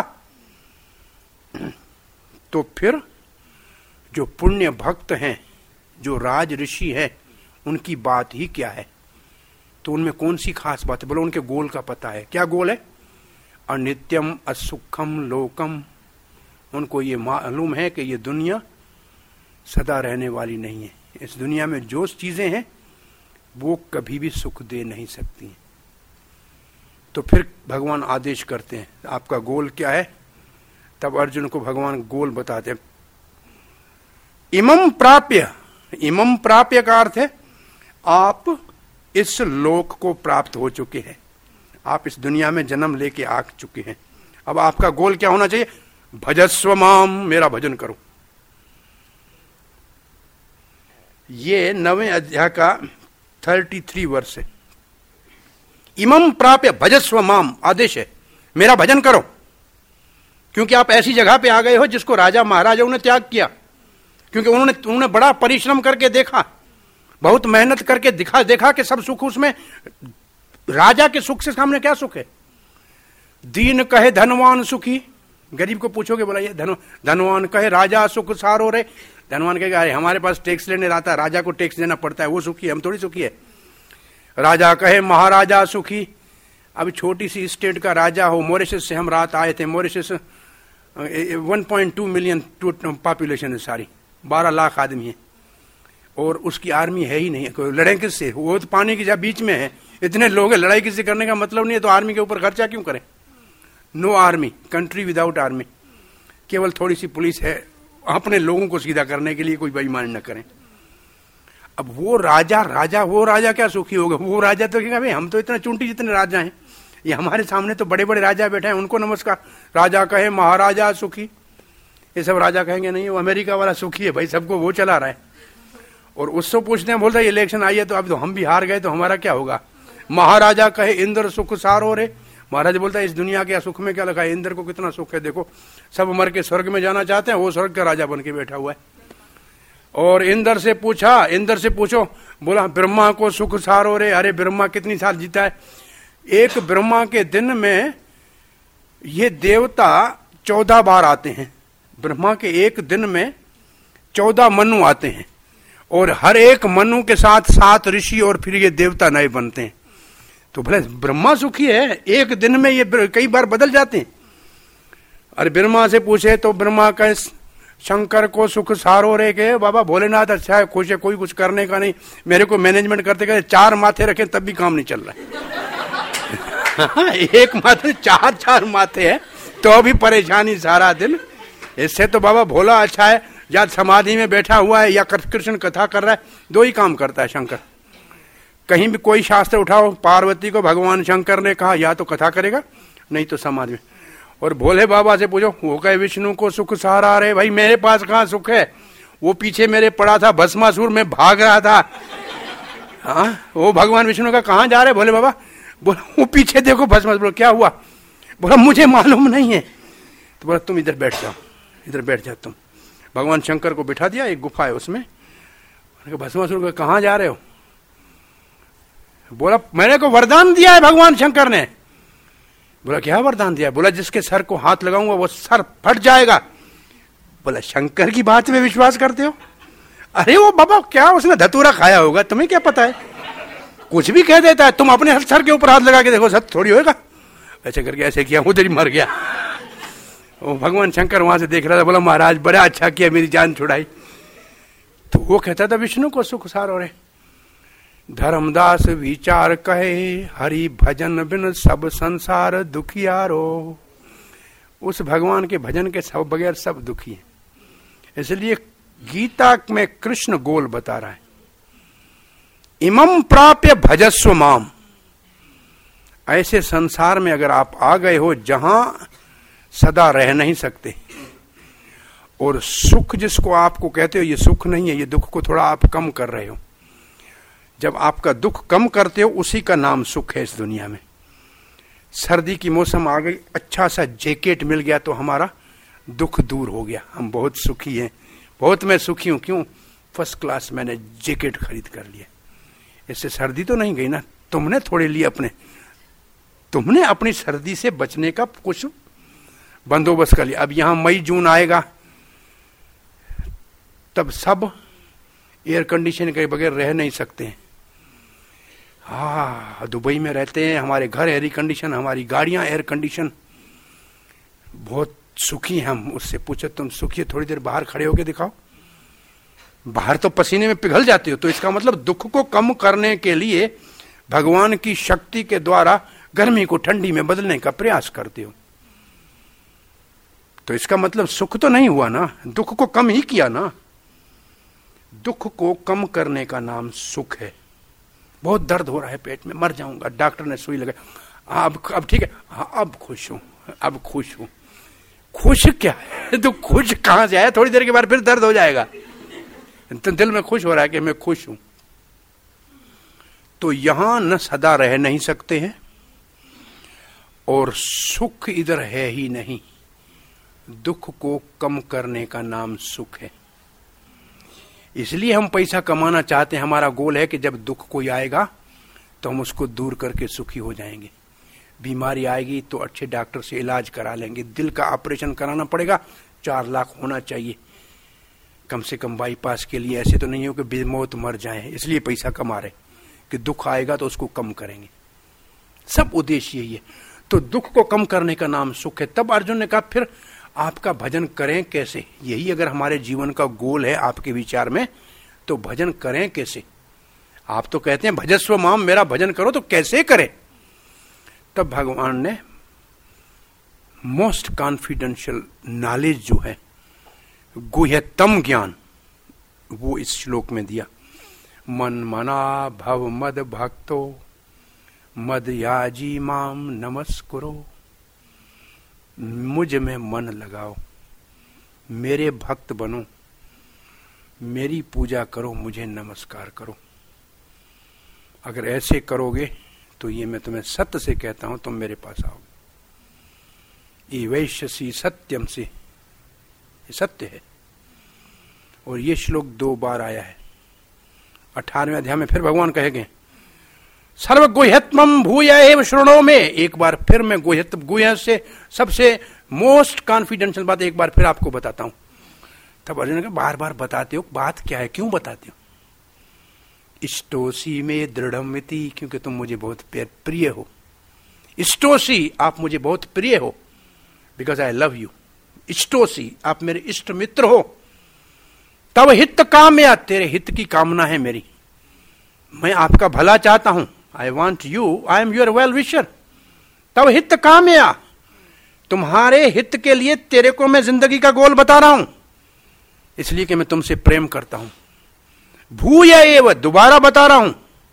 तो फिर जो पुण्य भक्त हैं, जो राज ऋषि है, उनकी बात ही क्या है? तो उनमें कौन सी खास बात है? बोलो उनके गोल का पता है। क्या गोल है? अनित्यम असुखम लोकम। उनको ये मालूम है कि ये दुनिया सदा रहने वाली नहीं है। इस दुनिया में जो चीजें हैं वो कभी भी सुख दे नहीं सकती हैं। तो फिर भगवान आदेश करते हैं, आपका गोल क्या है? तब अर्जुन को भगवान गोल बताते हैं। इमं प्राप्य। इमं प्राप्य का अर्थ है आप इस लोक को प्राप्त हो चुके हैं, आप इस दुनिया में जन्म लेके आ चुके हैं। अब आपका गोल क्या होना चाहिए? भजस्व माम, मेरा भजन करो। ये नवें अध्याय का थर्टी थ्री वर्ष है। इमं प्राप्य भजस्व माम आदेश है, मेरा भजन करो। क्योंकि आप ऐसी जगह पे आ गए हो जिसको राजा महाराजाओं ने त्याग किया, क्योंकि उन्होंने उन्होंने बड़ा परिश्रम करके देखा, बहुत मेहनत करके दिखा देखा कि सब सुख उसमें। राजा के सुख से सामने क्या सुख है? दीन कहे धनवान सुखी, गरीब को पूछोगे, बोला ये धन धनवान कहे राजा सुख सारो रे, धनवान कहेगा अरे हमारे पास टैक्स लेने आता है, राजा को टैक्स देना पड़ता है, वो सुखी है, हम थोड़ी सुखी है। राजा कहे महाराजा सुखी। अब छोटी सी स्टेट का राजा हो, मॉरिशस से हम रात आए थे, Mauritius one point two million population है सारी, बारह लाख आदमी है, और उसकी आर्मी है ही नहीं, कोई लड़ाई किससे, वो तो पानी की जब बीच में है, इतने लोग हैं, लड़ाई किससे करने का मतलब नहीं है, तो आर्मी के ऊपर खर्चा क्यों करें। No army, country without army, केवल थोड़ी सी पुलिस है अपने लोगों को सीधा करने के लिए, कोई बेईमानी न करें। अब वो राजा राजा वो राजा क्या सुखी होगा, वो राजा तो कहेगा भाई हम तो इतना चुंटी जितने राजा हैं, ये हमारे सामने तो बड़े बड़े राजा बैठे हैं, उनको नमस्कार। राजा कहे महाराजा सुखी, ये सब राजा कहेंगे नहीं वो अमेरिका वाला सुखी है भाई, सबको वो चला रहा है। और उससे पूछते हैं, बोलता है इलेक्शन आई है तो अब तो हम भी हार गए तो हमारा क्या होगा। महाराजा कहे इंद्र सुख सारो रे, महाराज बोलता है इस दुनिया के सुख में क्या लगा है, इंद्र को कितना सुख है, देखो सब मर के स्वर्ग में जाना चाहते हैं, वो स्वर्ग का राजा बन के बैठा हुआ है। और इंद्र से पूछा, इंद्र से पूछो, बोला ब्रह्मा को सुख सारो रे, अरे ब्रह्मा कितनी साल जीता है, एक ब्रह्मा के दिन में ये देवता चौदह बार आते हैं, ब्रह्मा के एक दिन में चौदह मनु आते हैं, और हर एक मनु के साथ सात ऋषि और फिर ये देवता नए बनते हैं। तो भले ब्रह्मा सुखी है, एक दिन में ये कई बार बदल जाते हैं। अरे ब्रह्मा से पूछे तो ब्रह्मा कहे शंकर को सुख सारो रे के, बाबा भोलेनाथ अच्छा है, खुश है, कोई कुछ करने का नहीं, मेरे को मैनेजमेंट करते करते चार माथे रखे तब भी काम नहीं चल रहा है एक माथे चार चार माथे है तो अभी परेशानी सारा दिन। इससे तो बाबा भोला अच्छा है, या समाधि में बैठा हुआ है या कृष्ण कथा कर रहा है, दो ही काम करता है शंकर। कहीं भी कोई शास्त्र उठाओ, पार्वती को भगवान शंकर ने कहा या तो कथा करेगा नहीं तो समाधि में। और भोले बाबा से पूछो, वो कहे विष्णु को सुख सहारा रहे, भाई मेरे पास कहाँ सुख है, वो पीछे मेरे पड़ा था भस्मासुर में भाग रहा था। हाँ वो भगवान विष्णु का कहाँ जा रहे भोले बाबा, बोला वो पीछे देखो भस्मासुर, क्या हुआ, बोला मुझे मालूम नहीं है। तो बोला तुम इधर बैठ जाओ, इधर बैठ जाओ तुम। भगवान शंकर को बिठा दिया, एक गुफा है उसमें, भस्मासुर को कहाँ जा रहे हो, बोला मैंने को वरदान दिया है भगवान शंकर ने। बोला क्या वरदान दिया, बोला जिसके सर को हाथ लगाऊंगा वो सर फट जाएगा। बोला शंकर की बात में विश्वास करते हो, अरे वो बाबा क्या उसने धतूरा खाया होगा, तुम्हें क्या पता है, कुछ भी कह देता है, तुम अपने सर के ऊपर हाथ लगा के देखो सच थोड़ी होगा। ऐसे करके ऐसे किया, उधर ही मर गया। वो भगवान शंकर वहां से देख रहा था, बोला महाराज बड़ा अच्छा किया, मेरी जान छुड़ाई। तो वो कहता था विष्णु को सुख सारो रे। धर्मदास विचार कहे हरि भजन बिन सब संसार दुखियारो, उस भगवान के भजन के सब बगैर सब दुखी है। इसलिए गीता में कृष्ण गोल बता रहा है, इमं प्राप्य भजस्व माम। ऐसे संसार में अगर आप आ गए हो जहां सदा रह नहीं सकते, और सुख जिसको आपको कहते हो ये सुख नहीं है, ये दुख को थोड़ा आप कम कर रहे हो। जब आपका दुख कम करते हो उसी का नाम सुख है इस दुनिया में। सर्दी की मौसम आ गई, अच्छा सा जैकेट मिल गया तो हमारा दुख दूर हो गया, हम बहुत सुखी हैं, बहुत मैं सुखी हूं, क्यों, फर्स्ट क्लास मैंने जैकेट खरीद कर लिया। इससे सर्दी तो नहीं गई ना, तुमने थोड़े लिए अपने, तुमने अपनी सर्दी से बचने का कुछ बंदोबस्त कर लिया। अब यहां मई जून आएगा तब सब एयर कंडीशन के बगैर रह नहीं सकते हैं। हाँ दुबई में रहते हैं, हमारे घर एयर कंडीशन, हमारी गाड़ियां एयर कंडीशन, बहुत सुखी हैं हम। उससे पूछो तुम सुखी है, थोड़ी देर बाहर खड़े होके दिखाओ, बाहर तो पसीने में पिघल जाते हो। तो इसका मतलब दुख को कम करने के लिए भगवान की शक्ति के द्वारा गर्मी को ठंडी में बदलने का प्रयास करते हो। तो इसका मतलब सुख तो नहीं हुआ ना, दुख को कम ही किया ना। दुख को कम करने का नाम सुख है। बहुत दर्द हो रहा है पेट में, मर जाऊंगा, डॉक्टर ने सुई लगाई, अब अब ठीक है, हाँ अब खुश हूं, अब खुश हूं। खुश क्या है, तो खुश कहां से आया, थोड़ी देर के बाद फिर दर्द हो जाएगा। तो दिल में खुश हो रहा है कि मैं खुश हूं। तो यहां न सदा रह नहीं सकते हैं और सुख इधर है ही नहीं। दुख को कम करने का नाम सुख है। इसलिए हम पैसा कमाना चाहते हैं। हमारा गोल है कि जब दुख कोई आएगा तो हम उसको दूर करके सुखी हो जाएंगे। बीमारी आएगी तो अच्छे डॉक्टर से इलाज करा लेंगे। दिल का ऑपरेशन कराना पड़ेगा, चार लाख होना चाहिए कम से कम बाईपास के लिए। ऐसे तो नहीं हो कि बेमौत मर जाए, इसलिए पैसा कमा रहे कि दुख आएगा तो उसको कम करेंगे। सब उद्देश्य यही है। तो दुख को कम करने का नाम सुख है। तब अर्जुन ने कहा फिर आपका भजन करें कैसे? यही अगर हमारे जीवन का गोल है आपके विचार में, तो भजन करें कैसे? आप तो कहते हैं भजस्व माम, मेरा भजन करो, तो कैसे करें? तब भगवान ने मोस्ट कॉन्फिडेंशियल नॉलेज जो है, गुह्यतम ज्ञान, वो इस श्लोक में दिया। मन मना भव मद भक्तो मद याजी माम नमस्कुरो। मुझ में मन लगाओ, मेरे भक्त बनो, मेरी पूजा करो, मुझे नमस्कार करो। अगर ऐसे करोगे तो ये मैं तुम्हें सत्य से कहता हूं, तुम मेरे पास आओगे। ये वैश्यसी सत्यम से, ये सत्य है। और ये श्लोक दो बार आया है। अठारहवें अध्याय में फिर भगवान कहेंगे सर्व गुह्यत्मम भूय एव शृणो में। एक बार फिर मैं गुह्यत गुह्य से सबसे मोस्ट कॉन्फिडेंशियल बात एक बार फिर आपको बताता हूं। तब अर्जुन ने बार बार बताते हो, बात क्या है, क्यों बताते हो? इष्टोसी में दृढ़मिति, क्योंकि तुम मुझे बहुत प्रिय हो। इष्टोसी, आप मुझे बहुत प्रिय हो, बिकॉज आई लव यू। इष्टोसी, आप मेरे इष्ट मित्र हो। तब हित कामया, तेरे हित की कामना है मेरी, मैं आपका भला चाहता हूं। I want you, I am your well wisher. तब हित कामया, तुम्हारे हित के लिए तेरे को मैं जिंदगी का गोल बता रहा हूं, इसलिए कि मैं तुमसे प्रेम करता हूं। भूय एव, दोबारा बता रहा हूं।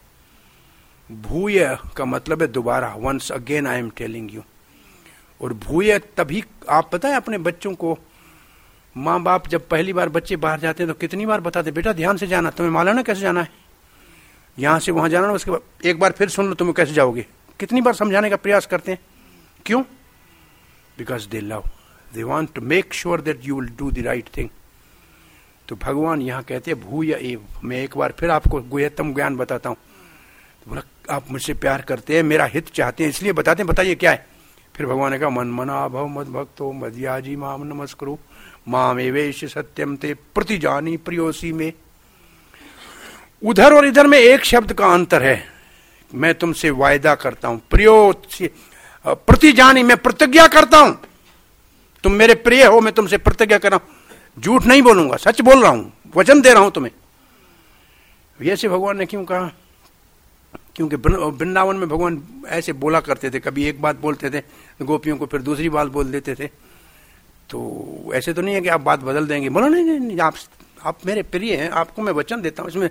भूय का मतलब है दोबारा, once again I am telling you. और भूय तभी, आप पता है अपने बच्चों को, माँ बाप जब पहली बार बच्चे बाहर जाते हैं तो कितनी बार बताते, बेटा ध्यान से जाना, तुम्हें मालूम ना कैसे जाना है, यहां से वहां जाना, उसके बाद एक बार फिर सुन लो तुम्हें कैसे जाओगे। कितनी बार समझाने का प्रयास करते हैं, क्यों? Because they love, they want to make sure that you will do the right thing. तो भगवान यहां कहते हैं भूय एव, मैं एक बार फिर आपको गुह्यतम ज्ञान बताता हूं। तो बोला आप मुझसे प्यार करते हैं, मेरा हित चाहते हैं, इसलिए बताते हैं, बताइए क्या है? फिर भगवान ने कहा मन मना भव मद भक्तो मदयाजी माम नमस्कुरु माम एवेश सत्यम ते प्रतिजानी प्रियोसी में। उधर और इधर में एक शब्द का अंतर है। मैं तुमसे वायदा करता हूं, प्रियो प्रतिजानी, मैं प्रतिज्ञा करता हूं, तुम मेरे प्रिय हो, मैं तुमसे प्रतिज्ञा कर रहा हूं, झूठ नहीं बोलूंगा, सच बोल रहा हूं, वचन दे रहा हूं तुम्हें। ऐसे भगवान ने क्यों कहा? क्योंकि वृंदावन में भगवान ऐसे बोला करते थे, कभी एक बात बोलते थे गोपियों को, फिर दूसरी बात बोल देते थे। तो ऐसे तो नहीं है कि आप बात बदल देंगे, बोलो नहीं नहीं, नहीं आप आप मेरे प्रिय हैं, आपको मैं वचन देता हूं। इसमें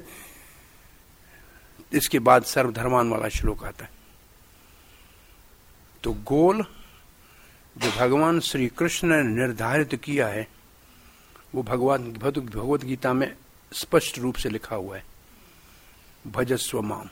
इसके बाद सर्वधर्मान वाला श्लोक आता है। तो गोल जो भगवान श्री कृष्ण ने निर्धारित किया है, वो भगवान भगवत गीता में स्पष्ट रूप से लिखा हुआ है, भजस्व माम।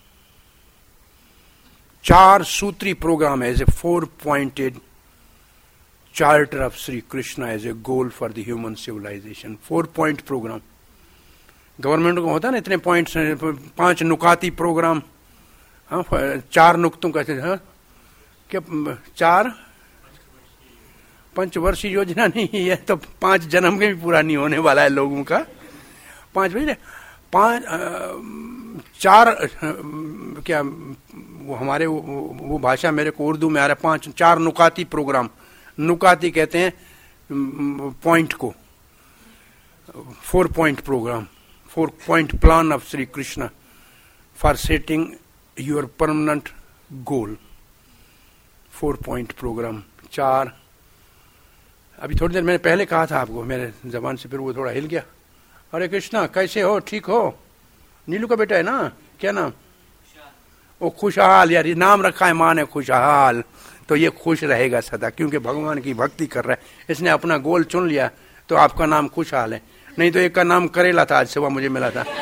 चार सूत्री प्रोग्राम है, as a four pointed charter of Shri Krishna as a goal for the human civilisation. Four point programme government को होता है ना, इतने पॉइंट्स, पांच नुकाती प्रोग्राम, हाँ, चार नुक्तों का, हाँ, क्या चार पंचवर्षीय योजना नहीं है, तो पांच जन्म के भी पूरा नहीं होने वाला है लोगों का। पांच बजे पांच चार, क्या वो हमारे वो, वो भाषा मेरे को उर्दू में आ रहा है, पांच चार नुकाती प्रोग्राम। नुकाती कहते हैं पॉइंट को, four point programme, four point plan of Shri Krishna for setting your permanent goal. Four point programme, चार। अभी थोड़ी देर मैंने पहले कहा था आपको, मेरे जबान से फिर वो थोड़ा हिल गया। अरे कृष्णा कैसे हो, ठीक हो? नीलू का बेटा है ना, क्या नाम? ओ खुशहाल। यार ये नाम रखा है मां ने खुशहाल, तो ये खुश रहेगा सदा, क्योंकि भगवान की भक्ति कर रहा है, इसने अपना गोल चुन लिया, तो आपका नाम खुशहाल है। नहीं तो एक का नाम करेला था, आज सुबह मुझे मिला था।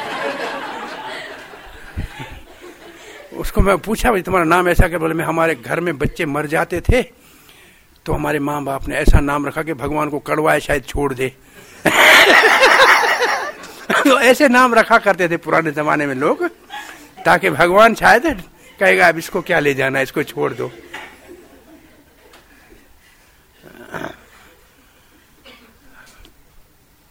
उसको मैं पूछा भाई तुम्हारा नाम ऐसा क्या? बोले मैं, हमारे घर में बच्चे मर जाते थे तो हमारे माँ बाप ने ऐसा नाम रखा कि भगवान को कड़वाए शायद छोड़ दे। तो ऐसे नाम रखा करते थे पुराने जमाने में लोग, ताकि भगवान शायद कहेगा अब इसको क्या ले जाना, इसको छोड़ दो।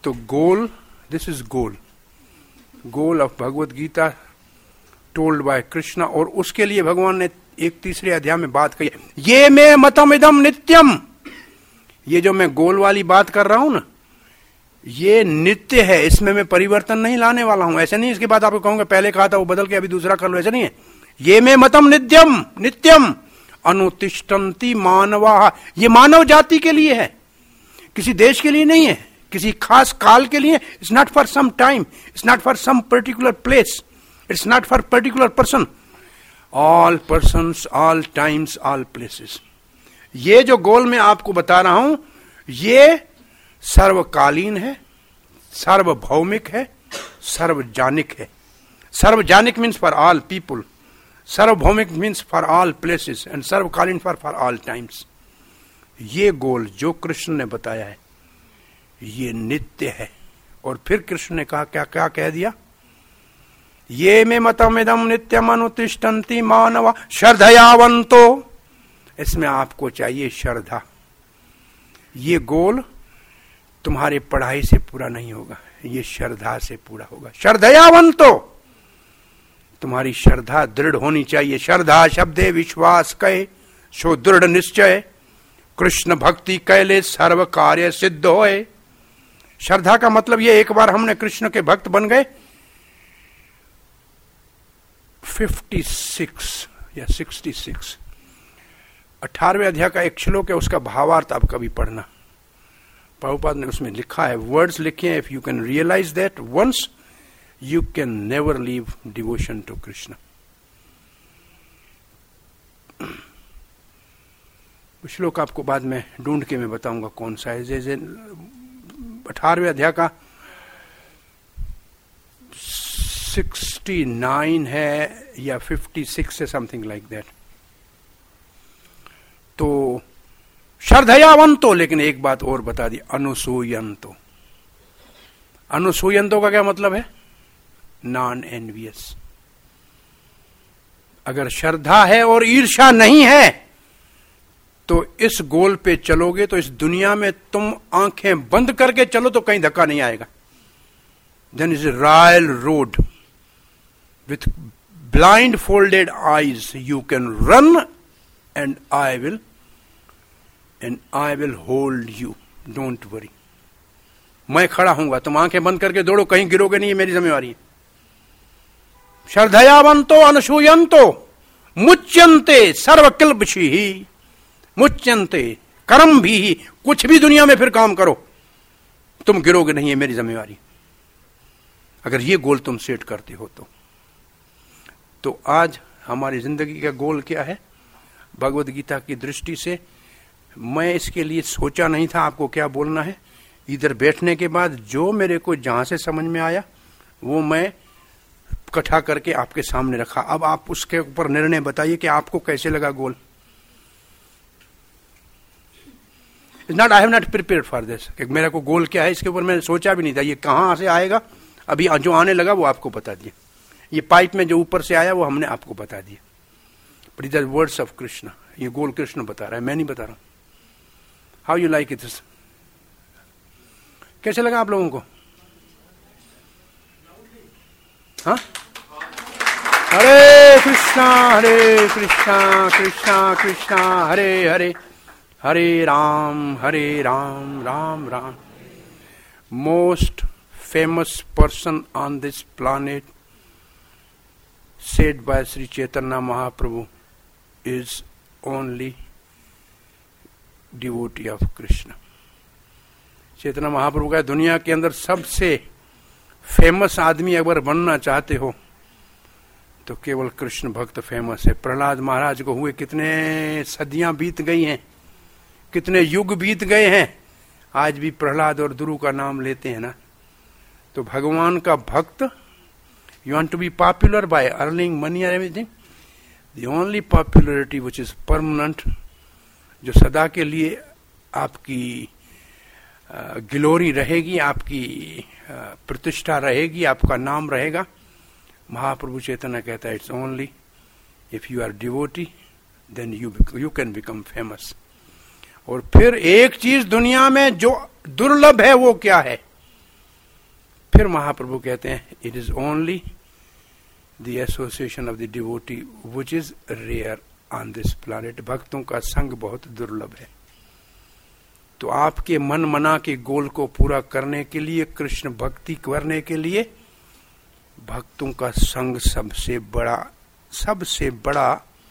तो goal, this is goal, goal of Bhagavad Gita told by Krishna. और उसके लिए भगवान ने एक तीसरे अध्याय में बात कही, ये मैं मतम इदम नित्यम। ये जो मैं गोल वाली बात कर रहा हूं ना, ये नित्य है, इसमें मैं परिवर्तन नहीं लाने वाला हूं। ऐसा नहीं इसके बाद आपको कहूंगा पहले कहा था वो बदल के अभी दूसरा कर लो, ऐसा नहीं है। ये मैं मतम नित्यम नित्यम अनुतिष्ठन्ति मानवा। ये मानव जाति के लिए है, किसी देश के लिए नहीं है, किसी खास काल के लिए। It's not for some time, it's not for some particular place, it's not for particular person. All persons, all times, all places. ये जो गोल मैं आपको बता रहा हूं, ये सर्वकालीन है, सार्वभौमिक है, सर्वजानिक है। सर्वजानिक मीन्स फॉर ऑल पीपुल, सर्वभौमिक means for all places, and सर्वकालीन फॉर फॉर ऑल टाइम्स। ये गोल जो कृष्ण ने बताया है ये नित्य है। और फिर कृष्ण ने कहा, क्या क्या कह दिया, ये में मतमिदम नित्यम अनुतिष्ठन्ति मानवा श्रद्धयावंतो। इसमें आपको चाहिए श्रद्धा। ये गोल तुम्हारी पढ़ाई से पूरा नहीं होगा, ये श्रद्धा से पूरा होगा। श्रद्धयावंतो, तुम्हारी श्रद्धा दृढ़ होनी चाहिए। श्रद्धा शब्दे विश्वास कहे सो दृढ़ निश्चय, कृष्ण भक्ति कैले सर्व कार्य सिद्ध होए। श्रद्धा का मतलब ये, एक बार हमने कृष्ण के भक्त बन गए, फिफ्टी सिक्स या सिक्सटी सिक्स अठारहवें अध्याय का एक श्लोक है, उसका भावार्थ आप कभी पढ़ना। प्रभुपाद ने उसमें लिखा है, वर्ड्स लिखे हैं, if you can realise that once you can never leave devotion to Krishna. श्लोक आपको बाद में ढूंढ के मैं बताऊंगा कौन सा है। जैसे अठारहवें अध्याय का सिक्सटी नाइन है या फिफ्टी सिक्स है, समथिंग लाइक दैट। तो श्रद्धयावंतो, लेकिन एक बात और बता दी, अनुसूयंतो। अनुसूयंतो का क्या मतलब है, नॉन एनवियस। अगर श्रद्धा है और ईर्ष्या नहीं है तो इस गोल पे चलोगे तो इस दुनिया में तुम आंखें बंद करके चलो तो कहीं धक्का नहीं आएगा। Then is a royal road with blind folded eyes, you can run and I will and I will hold you, don't worry. मैं खड़ा हूंगा, तुम आंखें बंद करके दौड़ो, कहीं गिरोगे नहीं, ये मेरी जिम्मेवारी है। श्रद्धयावंतो अनुसूयंतो मुच्यन्ते सर्वकिल्बिषि ही मुच्यन्ते कर्म भी ही। कुछ भी दुनिया में फिर काम करो, तुम गिरोगे नहीं, है मेरी जिम्मेवारी। अगर ये गोल तुम सेट करते हो तो तो आज हमारी जिंदगी का गोल क्या है भगवत गीता की दृष्टि से। मैं इसके लिए सोचा नहीं था आपको क्या बोलना है। इधर बैठने के बाद जो मेरे को जहां से समझ में आया वो मैं इकट्ठा करके आपके सामने रखा। अब आप उसके ऊपर निर्णय बताइए कि आपको कैसे लगा goal. It's not, I have not prepared for this. मेरा को गोल क्या है इसके ऊपर मैंने सोचा भी नहीं था। ये कहां से आएगा, अभी जो आने लगा वो आपको बता दिया। ये पाइप में जो ऊपर से आया वो हमने आपको बता दिया। But it is words of Krishna, ये गोल कृष्ण बता रहा है, मैं नहीं बता रहा हूं। How you like it? कैसे लगा आप लोगों को? हाँ, Hare Krishna Hare Krishna Krishna Krishna Hare Hare, Hare Ram Hare Ram Ram Ram. Most famous person on this planet said by Sri Chaitanya Mahaprabhu is only devotee of Krishna. Chaitanya Mahaprabhu का दुनिया के अंदर सबसे फेमस आदमी अगर बनना चाहते हो तो केवल कृष्ण भक्त फेमस है। प्रहलाद महाराज को हुए कितने सदियां बीत गई हैं, कितने युग बीत गए हैं, आज भी प्रहलाद और दुरु का नाम लेते हैं ना। तो भगवान का भक्त, you want to be popular by earning money or everything, the only popularity which is permanent, जो सदा के लिए आपकी ग्लोरी रहेगी, आपकी प्रतिष्ठा रहेगी, आपका नाम रहेगा, महाप्रभु चैतन्य कहता है it's only if you are devotee then you you can become famous. और फिर एक चीज दुनिया में जो दुर्लभ है वो क्या है? फिर महाप्रभु कहते हैं it is only the association of the devotee which is rare on this planet. भक्तों का संग बहुत दुर्लभ है। तो आपके मन मना के गोल को पूरा करने के लिए, कृष्ण भक्ति करने के लिए भक्तों का संग सबसे बड़ा सबसे बड़ा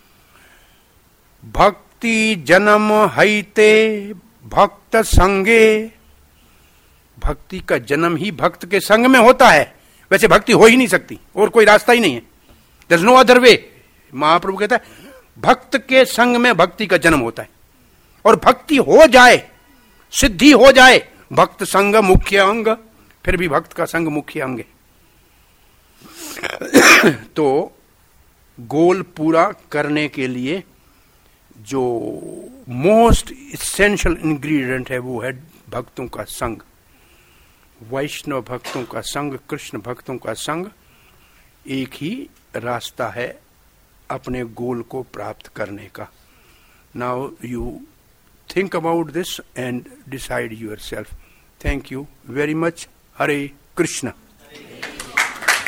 भक्ति जन्म हईते भक्त संगे। भक्ति का जन्म ही भक्त के संग में होता है। वैसे भक्ति हो ही नहीं सकती और कोई रास्ता ही नहीं है। There is no other way. Mahaprabhu कहता है भक्त के संग में भक्ति का जन्म होता है। और भक्ति हो जाए, सिद्धि हो जाए, भक्त संग मुख्य अंग, फिर भी भक्त का संग मुख्य अंग है। तो गोल पूरा करने के लिए जो मोस्ट इसेंशियल इंग्रेडिएंट है वो है भक्तों का संग, वैष्णव भक्तों का संग, कृष्ण भक्तों का संग। एक ही रास्ता है अपने गोल को प्राप्त करने का। Now you think about this and decide yourself. Thank you very much. Hare Krishna.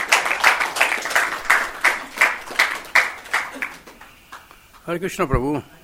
Hare Krishna Prabhu.